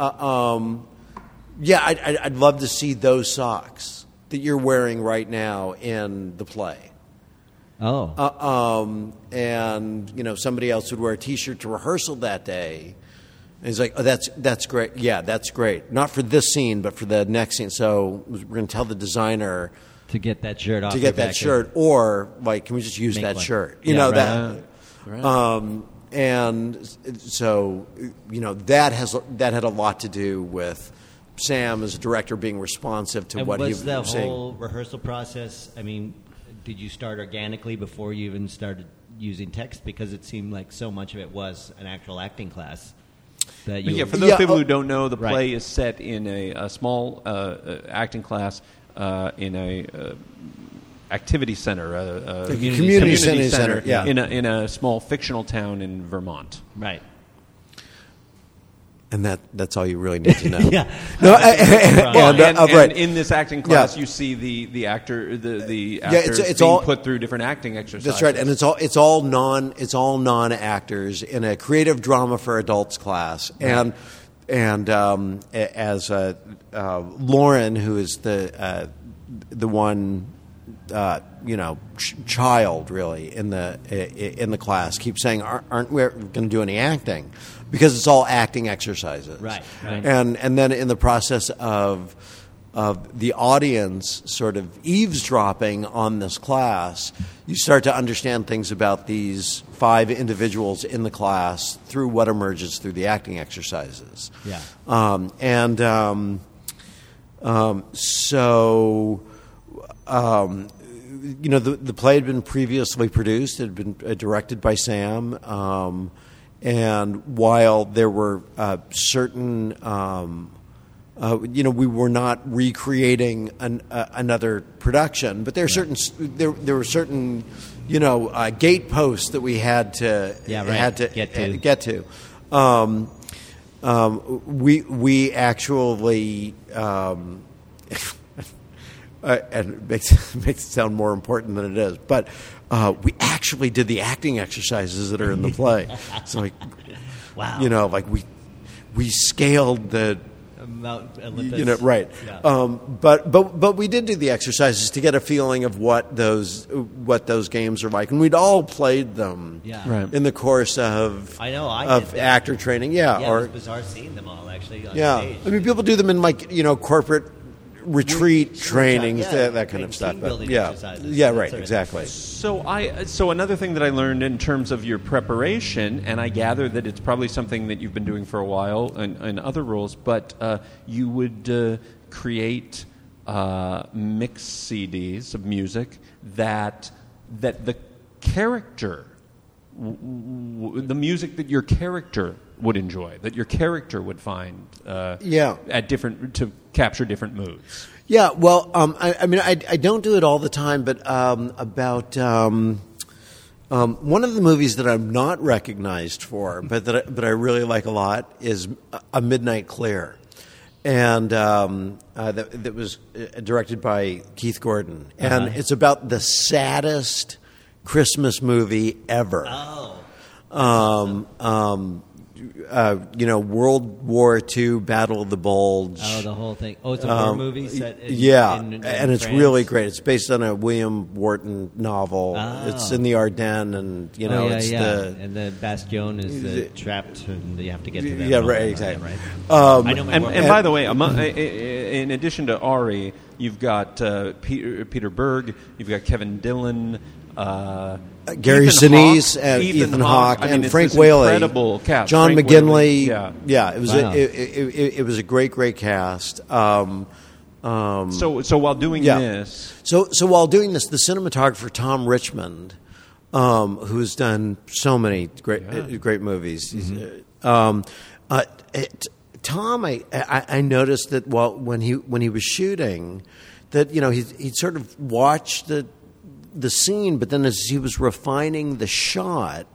C: love to see those socks that you're wearing right now in the play.
A: Oh.
C: And somebody else would wear a T-shirt to rehearsal that day. And he's like, oh, that's great. Yeah, that's great. Not for this scene, but for the next scene. So we're going to tell the designer
A: to get that shirt off.
C: To get that shirt, or can we just use that shirt?
A: Right.
C: And so that had a lot to do with Sam as a director being responsive to what he was saying. Was the whole
A: rehearsal process? I mean, did you start organically before you even started using text? Because it seemed like so much of it was an actual acting class.
B: For those people who don't know, the play is set in a small acting class in a activity center, a community center, in a small fictional town in Vermont.
A: Right.
C: And that's all you really need to know.
A: Yeah.
C: No,
B: and in this acting class, you see the actors it's being put through different acting exercises.
C: That's right, and it's all non actors in a creative drama for adults class,
A: right.
C: and as Lauren, who is the one child really in the class, keeps saying, aren't we going to do any acting? Because it's all acting exercises,
A: right.
C: And then in the process of the audience sort of eavesdropping on this class, you start to understand things about these 5 individuals in the class through what emerges through the acting exercises.
A: Yeah.
C: The play had been previously produced. It had been directed by Sam. And while there were certain, we were not recreating another production, but there were certain, gateposts that we had to get to. We actually. And it makes it sound more important than it is. But we actually did the acting exercises that are in the play. So,
A: wow.
C: We scaled the
A: Mount Olympus.
C: Right.
A: Yeah.
C: But we did do the exercises to get a feeling of what those games are like, and we'd all played them in the course of actor training. Yeah,
A: it was bizarre seeing them all actually on stage.
C: I mean, people do them in corporate retreat trainings, that kind of stuff. But exactly.
B: So another thing that I learned in terms of your preparation, and I gather that it's probably something that you've been doing for a while in other roles, but you would create mix CDs of music that the character, the music that your character would enjoy, that your character would find at different to capture different moods.
C: Yeah, well, I don't do it all the time, but about one of the movies that I'm not recognized for, but I really like a lot, is A Midnight Clear, and that was directed by Keith Gordon, and it's about the saddest Christmas movie ever. World War II Battle of the Bulge.
A: Oh, the whole thing. Oh, it's a war movie set in,
C: and it's
A: France?
C: really great. It's based on a William Wharton novel.
A: Oh.
C: It's in the Ardennes, and it's
A: and the Bastion is trapped, and you have to get to that.
C: Yeah,
A: moment.
C: right, exactly.
A: I know my
B: And by the way, in addition to Ari, you've got Peter Berg, you've got Kevin Dillon,
C: Gary
B: Ethan
C: Sinise,
B: Hawke,
C: and Ethan Hawke,
B: I mean,
C: and
B: it's
C: Frank
B: this
C: Whaley,
B: incredible cast.
C: John
B: Frank
C: McGinley.
B: Whaley,
C: It was
A: Wow.
C: it was a great cast.
B: So while doing this,
C: So while doing this, the cinematographer Tom Richmond, who's done so many great movies, Tom, I noticed that when he was shooting, that he'd sort of watched the scene, but then as he was refining the shot,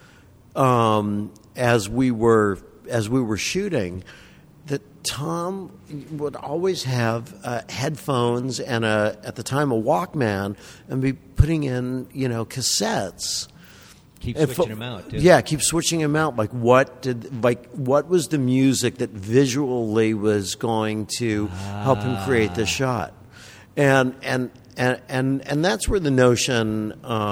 C: as we were shooting, that Tom would always have headphones and at the time a Walkman, and be putting in cassettes.
A: Keep switching them out, too.
C: Yeah, keep switching them out. What was the music that visually was going to help him create the shot, and that's where the notion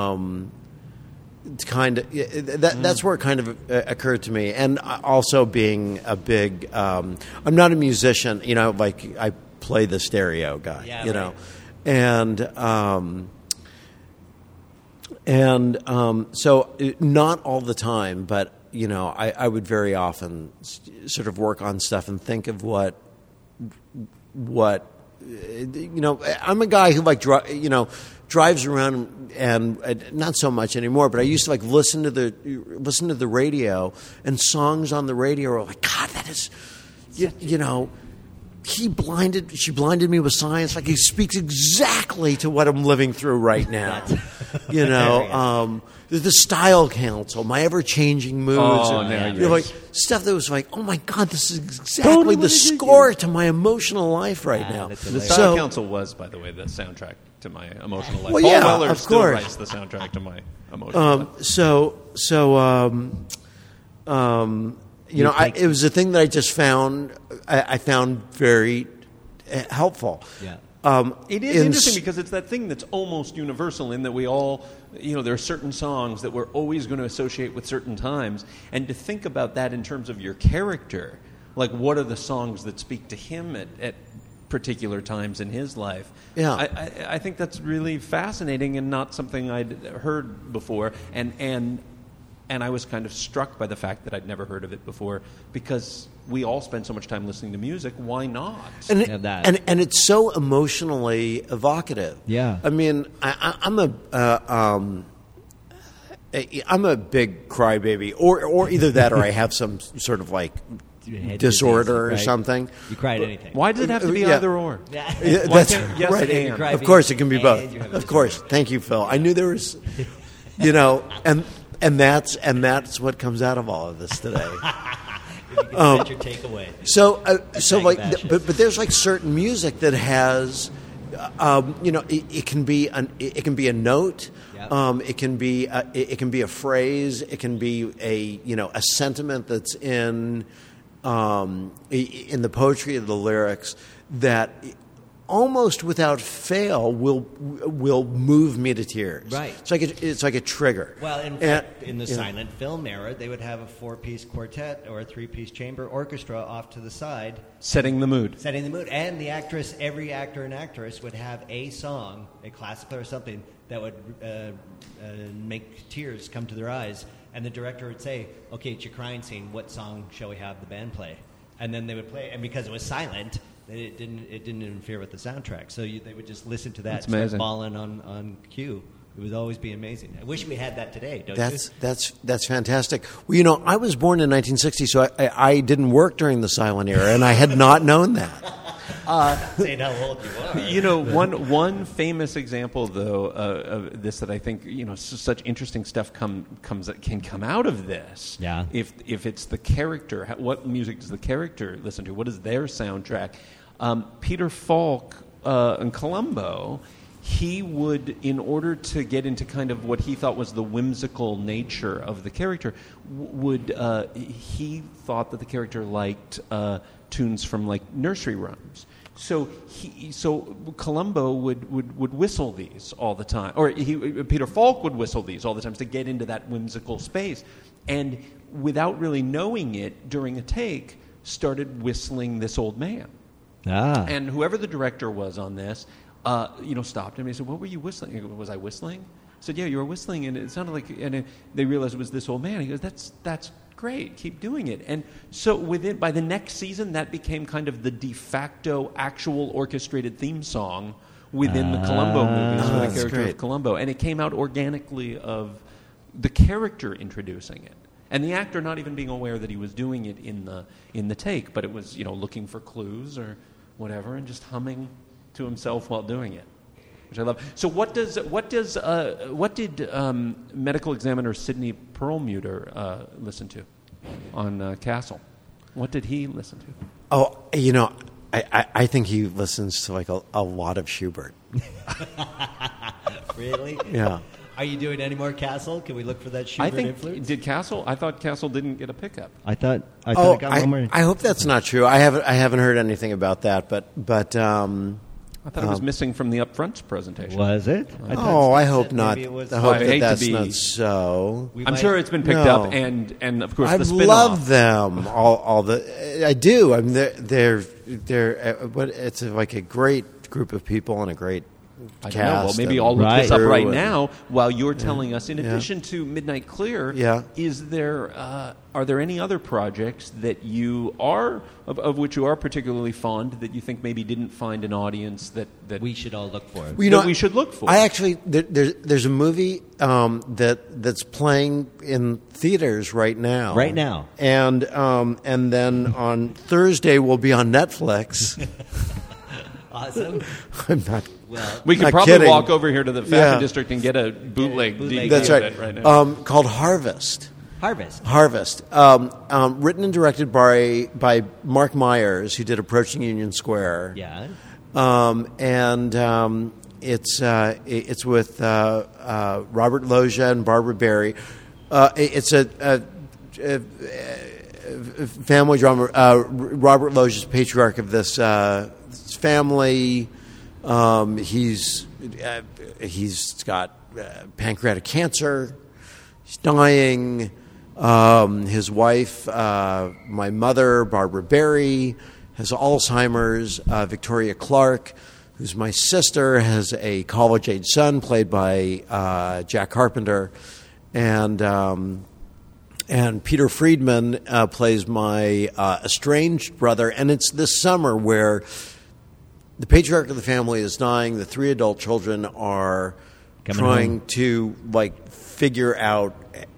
C: that's where it kind of occurred to me, and also being a big I'm not a musician, I play the stereo guy,
A: right.
C: So not all the time, but I would very often sort of work on stuff and think of what I'm a guy who drives around and not so much anymore, but I used to listen to the radio, and songs on the radio are like, God, that is she blinded me with science. He speaks exactly to what I'm living through right now. The Style Council, my ever-changing moods, stuff that was oh my God, this is exactly the score to my emotional life right now.
B: the Style Council was, by the way, the soundtrack to my emotional life.
C: Well,
B: Paul
C: yeah,
B: Weller
C: of
B: still
C: course.
B: writes the soundtrack to my emotional life.
C: It was a thing that I just found. I found very helpful.
A: Yeah.
B: It is interesting because it's that thing that's almost universal in that we all, there are certain songs that we're always going to associate with certain times. And to think about that in terms of your character, what are the songs that speak to him at particular times in his life?
C: Yeah.
B: I think that's really fascinating and not something I'd heard before. And I was kind of struck by the fact that I'd never heard of it before, because we all spend so much time listening to music. Why not?
C: And it's so emotionally evocative.
A: Yeah.
C: I mean, I'm a big crybaby, or either that, or I have some sort of disorder or something.
A: You cry at anything.
B: Why does it have to be either or?
C: Yeah,
B: Why
C: that's
B: can't- yes,
C: right.
B: and.
C: Of course, it can be both.
A: you have
C: Of course. Thank you, Phil. I knew there was, and that's what comes out of all of this today.
A: That's your takeaway.
C: But there's certain music that has, it can be a note.
A: Yep.
C: It can be a phrase. It can be a sentiment that's in the poetry of the lyrics that almost without fail will move me to tears.
A: Right.
C: It's like a trigger.
A: Well, in fact, in the silent film era, they would have a 4-piece quartet or a 3-piece chamber orchestra off to the side,
B: Setting the mood.
A: setting the mood. And every actor and actress would have a song, a classical or something, that would make tears come to their eyes. And the director would say, "Okay, it's your crying scene. What song shall we have the band play?" And then they would play, and because it was silent, it didn't interfere with the soundtrack. So they would just listen to that,
B: That's
A: start
B: amazing.
A: bawling on cue. It would always be amazing. I wish we had that today. Don't you?
C: That's fantastic. Well, I was born in 1960, so I didn't work during the silent era, and I had not known that.
A: Saying how old you are.
B: One famous example though of this that I think such interesting stuff can come out of this.
A: Yeah.
B: If it's the character, what music does the character listen to? What is their soundtrack? Peter Falk in Columbo, he would, in order to get into kind of what he thought was the whimsical nature of the character, he thought that the character liked tunes from like nursery rhymes. So Columbo would whistle these all the time, or Peter Falk would whistle these all the time to get into that whimsical space, and without really knowing it, during a take, started whistling this old man. And whoever the director was on this, stopped him. He said, "What were you whistling?" He goes, "Was I whistling?" I said, "Yeah, you were whistling," and it sounded like. And they realized it was this old man. He goes, "That's great. Keep doing it." And so by the next season, that became kind of the de facto actual orchestrated theme song within the Columbo movies for the character of Columbo, and it came out organically of the character introducing it. And the actor not even being aware that he was doing it in the take, but it was looking for clues or whatever, and just humming to himself while doing it, which I love. So what did medical examiner Sidney Perlmutter listen to on Castle? What did he listen to?
C: Oh, I think he listens to like a lot of Schubert.
A: Really?
C: Yeah.
A: Are you doing any more Castle? Can we look for that Schubert influence?
B: Did Castle? I thought Castle didn't get a pickup.
A: I thought it got one more.
C: I hope that's not true. I haven't heard anything about that, but
B: I thought it was missing from the Upfront presentation.
A: Was it?
C: I hope not. I hope that's not so.
B: I'm sure it's been picked up, and of course the spin-off.
C: I love them. I do. I mean, they're it's like a great group of people and a great
B: I
C: cast.
B: don't know. Well, maybe I'll look this up right now while you're telling us. In addition to Midnight Clear, are there any other projects that you are of which you are particularly fond that you think maybe didn't find an audience that
A: we should all look for?
B: We should look for.
C: I actually there's a movie that's playing in theaters right now.
A: Right now,
C: and then on Thursday will be on Netflix.
A: Awesome.
C: I'm not.
A: Well,
B: we could probably
C: kidding.
B: walk over here to the Fashion District and get a bootleg DVD
C: That's
B: of
C: right.
B: it right now.
C: Called Harvest.
A: Harvest.
C: Written and directed by Mark Myers, who did Approaching Union Square.
A: Yeah.
C: It's with Robert Loggia and Barbara Barry. It's a family drama. Robert Loggia's patriarch of this family. He's got pancreatic cancer. He's dying. His wife, my mother, Barbara Barry, has Alzheimer's. Victoria Clark, who's my sister, has a college-age son played by Jack Carpenter, and Peter Friedman plays my estranged brother. And it's this summer where the patriarch of the family is dying. The 3 adult children are trying to figure out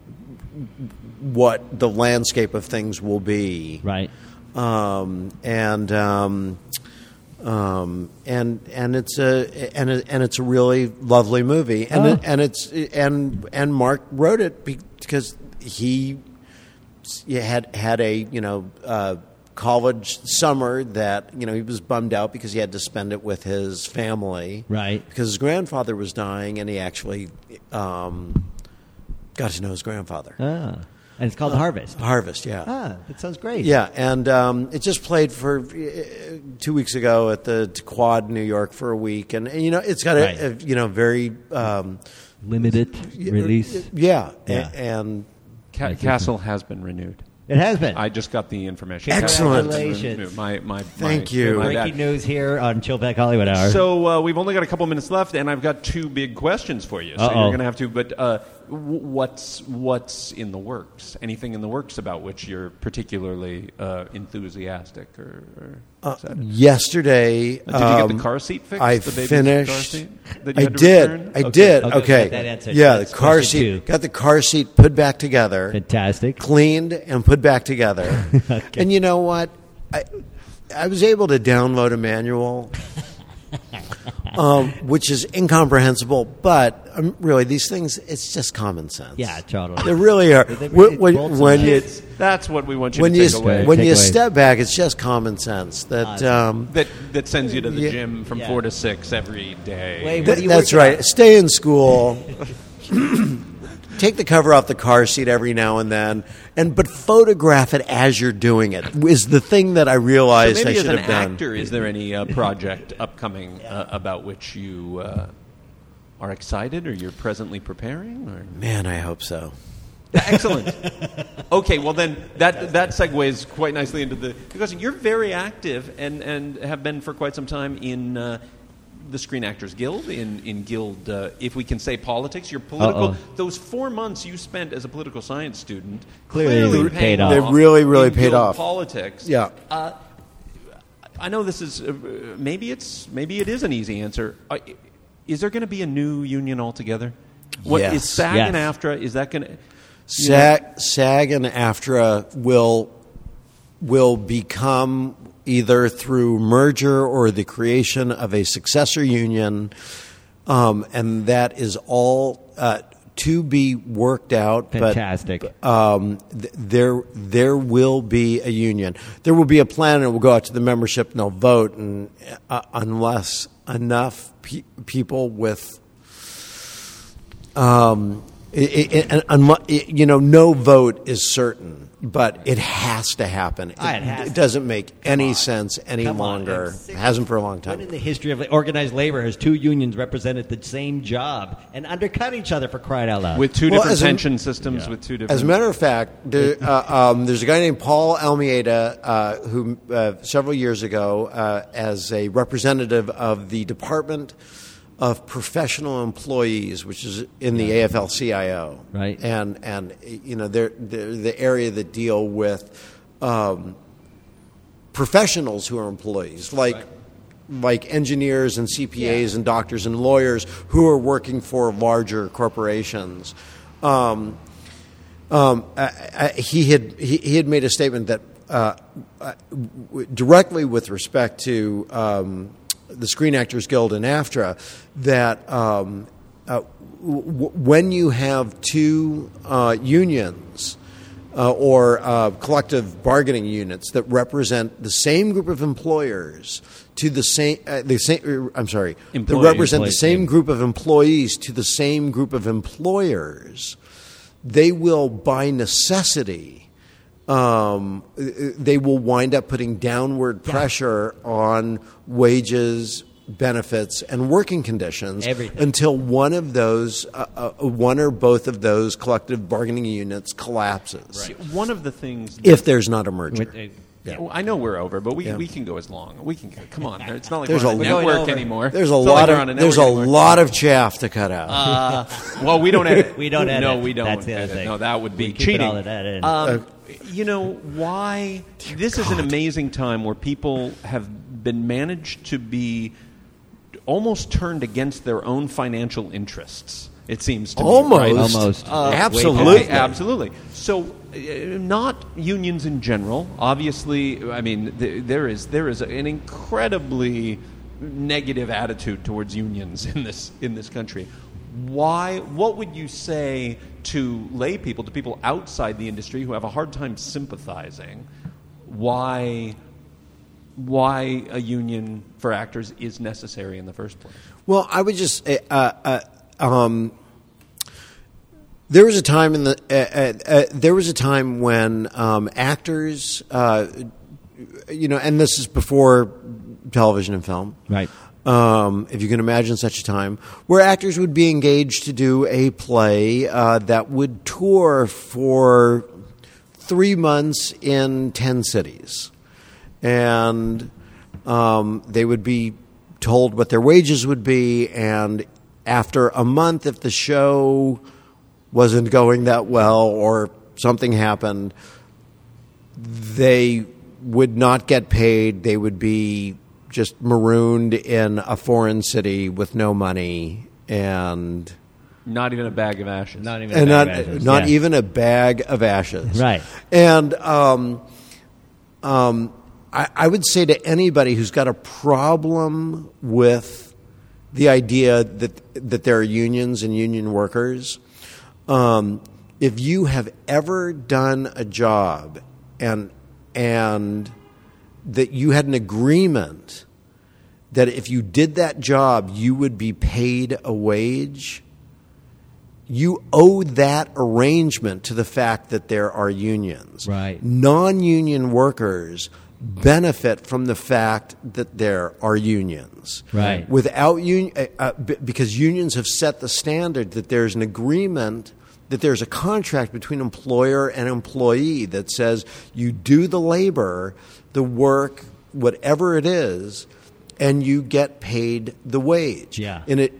C: what the landscape of things will be.
A: Right.
C: And it's a really lovely movie. And Mark wrote it because he had a college summer that he was bummed out because he had to spend it with his family,
A: right?
C: Because his grandfather was dying, and he actually got to know his grandfather.
A: And it's called Harvest.
C: Harvest, yeah.
A: That sounds great.
C: Yeah, and it just played for 2 weeks ago at the Quad, New York, for a week, and it's got a very
A: limited release.
C: Yeah. And
B: Castle has been renewed.
A: It has been.
B: I just got the information.
C: Excellent.
A: Congratulations.
C: Thank you.
A: Breaking news here on Chillback Hollywood Hour.
B: So we've only got a couple minutes left, and I've got 2 big questions for you. So you're going to have to. But what's in the works? Anything in the works about which you're particularly enthusiastic or excited?
C: Yesterday,
B: did you get the car seat fixed?
C: I
B: the baby's
C: finished.
B: Car seat that you
C: I
B: had to
C: did.
B: return?
C: I did.
A: Okay. That answer.
C: Yeah,
A: That's
C: the car
A: question
C: seat.
A: 2.
C: Got the car seat put back together.
A: Fantastic.
C: Cleaned and put back together.
A: Okay.
C: And you know what? I was able to download a manual which is incomprehensible. But really, these things, it's just common sense.
A: Yeah, totally.
C: They really are.
A: They really bolt some
C: When you
A: nuts.
B: That's what we want you
C: when
B: to
C: you
B: take away.
C: when you
A: Take away.
C: step back, it's just common sense that.
B: That sends you to the
C: Yeah.
B: gym from
A: Yeah.
B: 4 to 6 every day.
A: Wait, what are you
C: That's
A: working
C: right.
A: on?
C: Stay in school. Take the cover off the car seat every now and then, but photograph it as you're doing it. Is the thing that I
B: So
C: realized
B: maybe
C: I
B: as
C: should
B: an
C: have done.
B: actor, is there any project upcoming about which you are excited or you're presently preparing? Or?
C: Man, I hope so.
B: Excellent. Okay, well then that segues quite nicely into because you're very active and have been for quite some time in the Screen Actors Guild, in Guild, if we can say politics. Your political those 4 months you spent as a political science student
A: Clearly paid off.
C: They really, really
B: in
C: paid
B: Guild
C: off.
B: Politics.
C: Yeah.
B: I know this is maybe it is an easy answer. Is there going to be a new union altogether? What is
C: Yes.
B: SAG
A: Yes.
B: and AFTRA? Is that going to
C: SAG and AFTRA will become either through merger or the creation of a successor union, and that is all to be worked out.
A: Fantastic.
C: But there will be a union. There will be a plan, and it will go out to the membership, and they'll vote. And unless enough people with no vote is certain, but it has to happen.
A: It has
C: It
A: to.
C: doesn't make any sense any
A: Come on,
C: longer.
A: man.
C: It hasn't for a long
A: When
C: time.
A: in the history of organized labor has two unions represented the same job and undercut each other, for crying out loud?
B: with two
C: Well,
B: different
C: as a-
B: pension systems, with two different.
C: As a matter of fact, there's a guy named Paul Almeida who several years ago, as a representative of the Department of Professional Employees, which is in the AFL-CIO,
A: Right.
C: and they're the area that deal with professionals who are employees, like engineers and CPAs and doctors and lawyers who are working for larger corporations. He had made a statement that directly with respect to the Screen Actors Guild and AFTRA, that when you have two unions or collective bargaining units that represent the same group of employers to the same, that represent the same group of employees to the same group of employers, they will, by necessity, they will wind up putting downward pressure on wages, benefits, and working conditions.
A: Everything.
C: Until one of those, one or both of those collective bargaining units collapses.
B: One of the things.
C: If there's not a merger.
B: Well, I know we're over, but we can go as long. We can come on. It's not like
C: There's
B: we're on
C: a
B: a
C: lot-
B: network anymore.
C: There's
B: It's
C: a
B: not like
C: lot
B: we're
C: of
B: on a
C: there's a
B: network anymore.
C: lot of chaff to cut out.
B: Well, we don't edit.
A: We don't
B: No,
A: edit.
B: we don't.
A: That's the other
B: edit.
A: thing.
B: No, that would be
A: We keep it
B: cheating.
A: all of that in.
B: Why? This is an amazing time where people have been managed to be almost turned against their own financial interess. It seems to
C: Almost.
B: me, right?
A: Almost.
C: Absolutely.
B: Okay, absolutely. So, not unions in general. Obviously, I mean, there is an incredibly negative attitude towards unions in this country. Why? What would you say to lay people, to people outside the industry who have a hard time sympathizing? Why a union for actors is necessary in the first place?
C: Well, I would just there was a time when actors, and this is before television and film,
A: Right.
C: If you can imagine such a time, where actors would be engaged to do a play that would tour for 3 months in 10 cities. And they would be told what their wages would be, and after a month, if the show wasn't going that well or something happened, they would not get paid. They would be just marooned in a foreign city with no money and
B: Not even a bag of ashes.
A: Not even
C: and
A: a
C: not
A: bag of ashes.
C: not
A: Yeah.
C: even a bag of ashes.
A: Right.
C: And I would say to anybody who's got a problem with the idea that there are unions and union workers. If you have ever done a job and that you had an agreement that if you did that job you would be paid a wage, you owe that arrangement to the fact that there are unions.
A: Right.
C: Non-union workers benefit from the fact that there are unions.
A: Right.
C: Without because unions have set the standard that there's an agreement, that there's a contract between employer and employee that says you do the labor, the work, whatever it is, and you get paid the wage.
A: Yeah.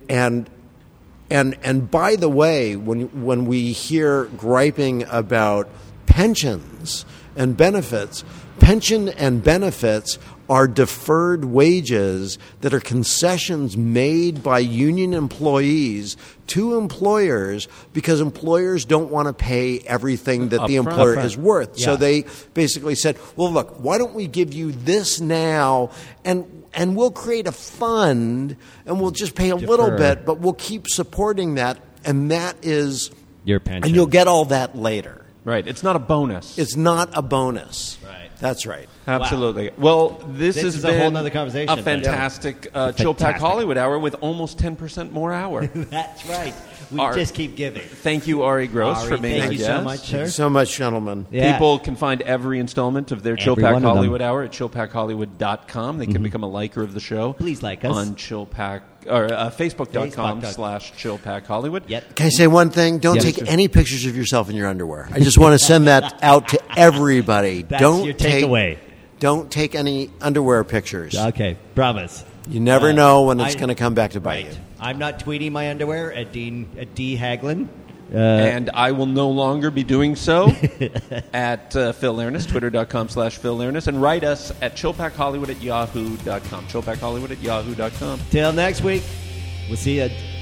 C: And by the way, when we hear griping about pensions and benefits, pension and benefits are deferred wages that are concessions made by union employees to employers because employers don't want to pay everything that the employer is worth.
A: Yeah.
C: So they basically said, well, look, why don't we give you this now and we'll create a fund and we'll just pay a little bit, but we'll keep supporting that, and that is
A: Your pension.
C: and you'll get all that later.
B: Right. It's not a bonus.
C: It's not a bonus.
A: Right.
C: That's right.
B: Absolutely. Well, this has
A: is
B: been
A: a whole nother conversation.
B: a fantastic Chill Pack Hollywood hour with almost 10% more hour.
A: That's right. We
B: Our-
A: just keep giving.
B: Thank you, Ari Gross,
A: Ari,
B: for being
A: thank
B: our
A: you
B: guest.
A: so much, sir.
C: Thank you so much, gentlemen.
A: Yeah.
B: People can find every installment of their Chill
A: Every
B: Pack
A: one of them.
B: Hollywood Hour at chillpackhollywood.com. They can become a liker of the show.
A: Please like us.
B: On Chillpack, or Facebook.com/ChillPackHollywood.
A: Yep.
C: Can I say one thing? Don't
A: Yes,
C: take
A: sir.
C: any pictures of yourself in your underwear. I just want to send that out to everybody.
A: That's
C: Don't
A: your
C: take
A: takeaway.
C: Don't take any underwear pictures.
A: Okay, promise.
C: You never know when it's
A: I-
C: going to come back to bite
A: Right.
C: you.
A: I'm not tweeting my underwear at D Haglin.
B: And I will no longer be doing so at Phil Lernis, twitter.com/Phil Lernis, and write us at chillpackhollywood@yahoo.com. Chillpackhollywood@yahoo.com.
A: Till next week, we'll see you.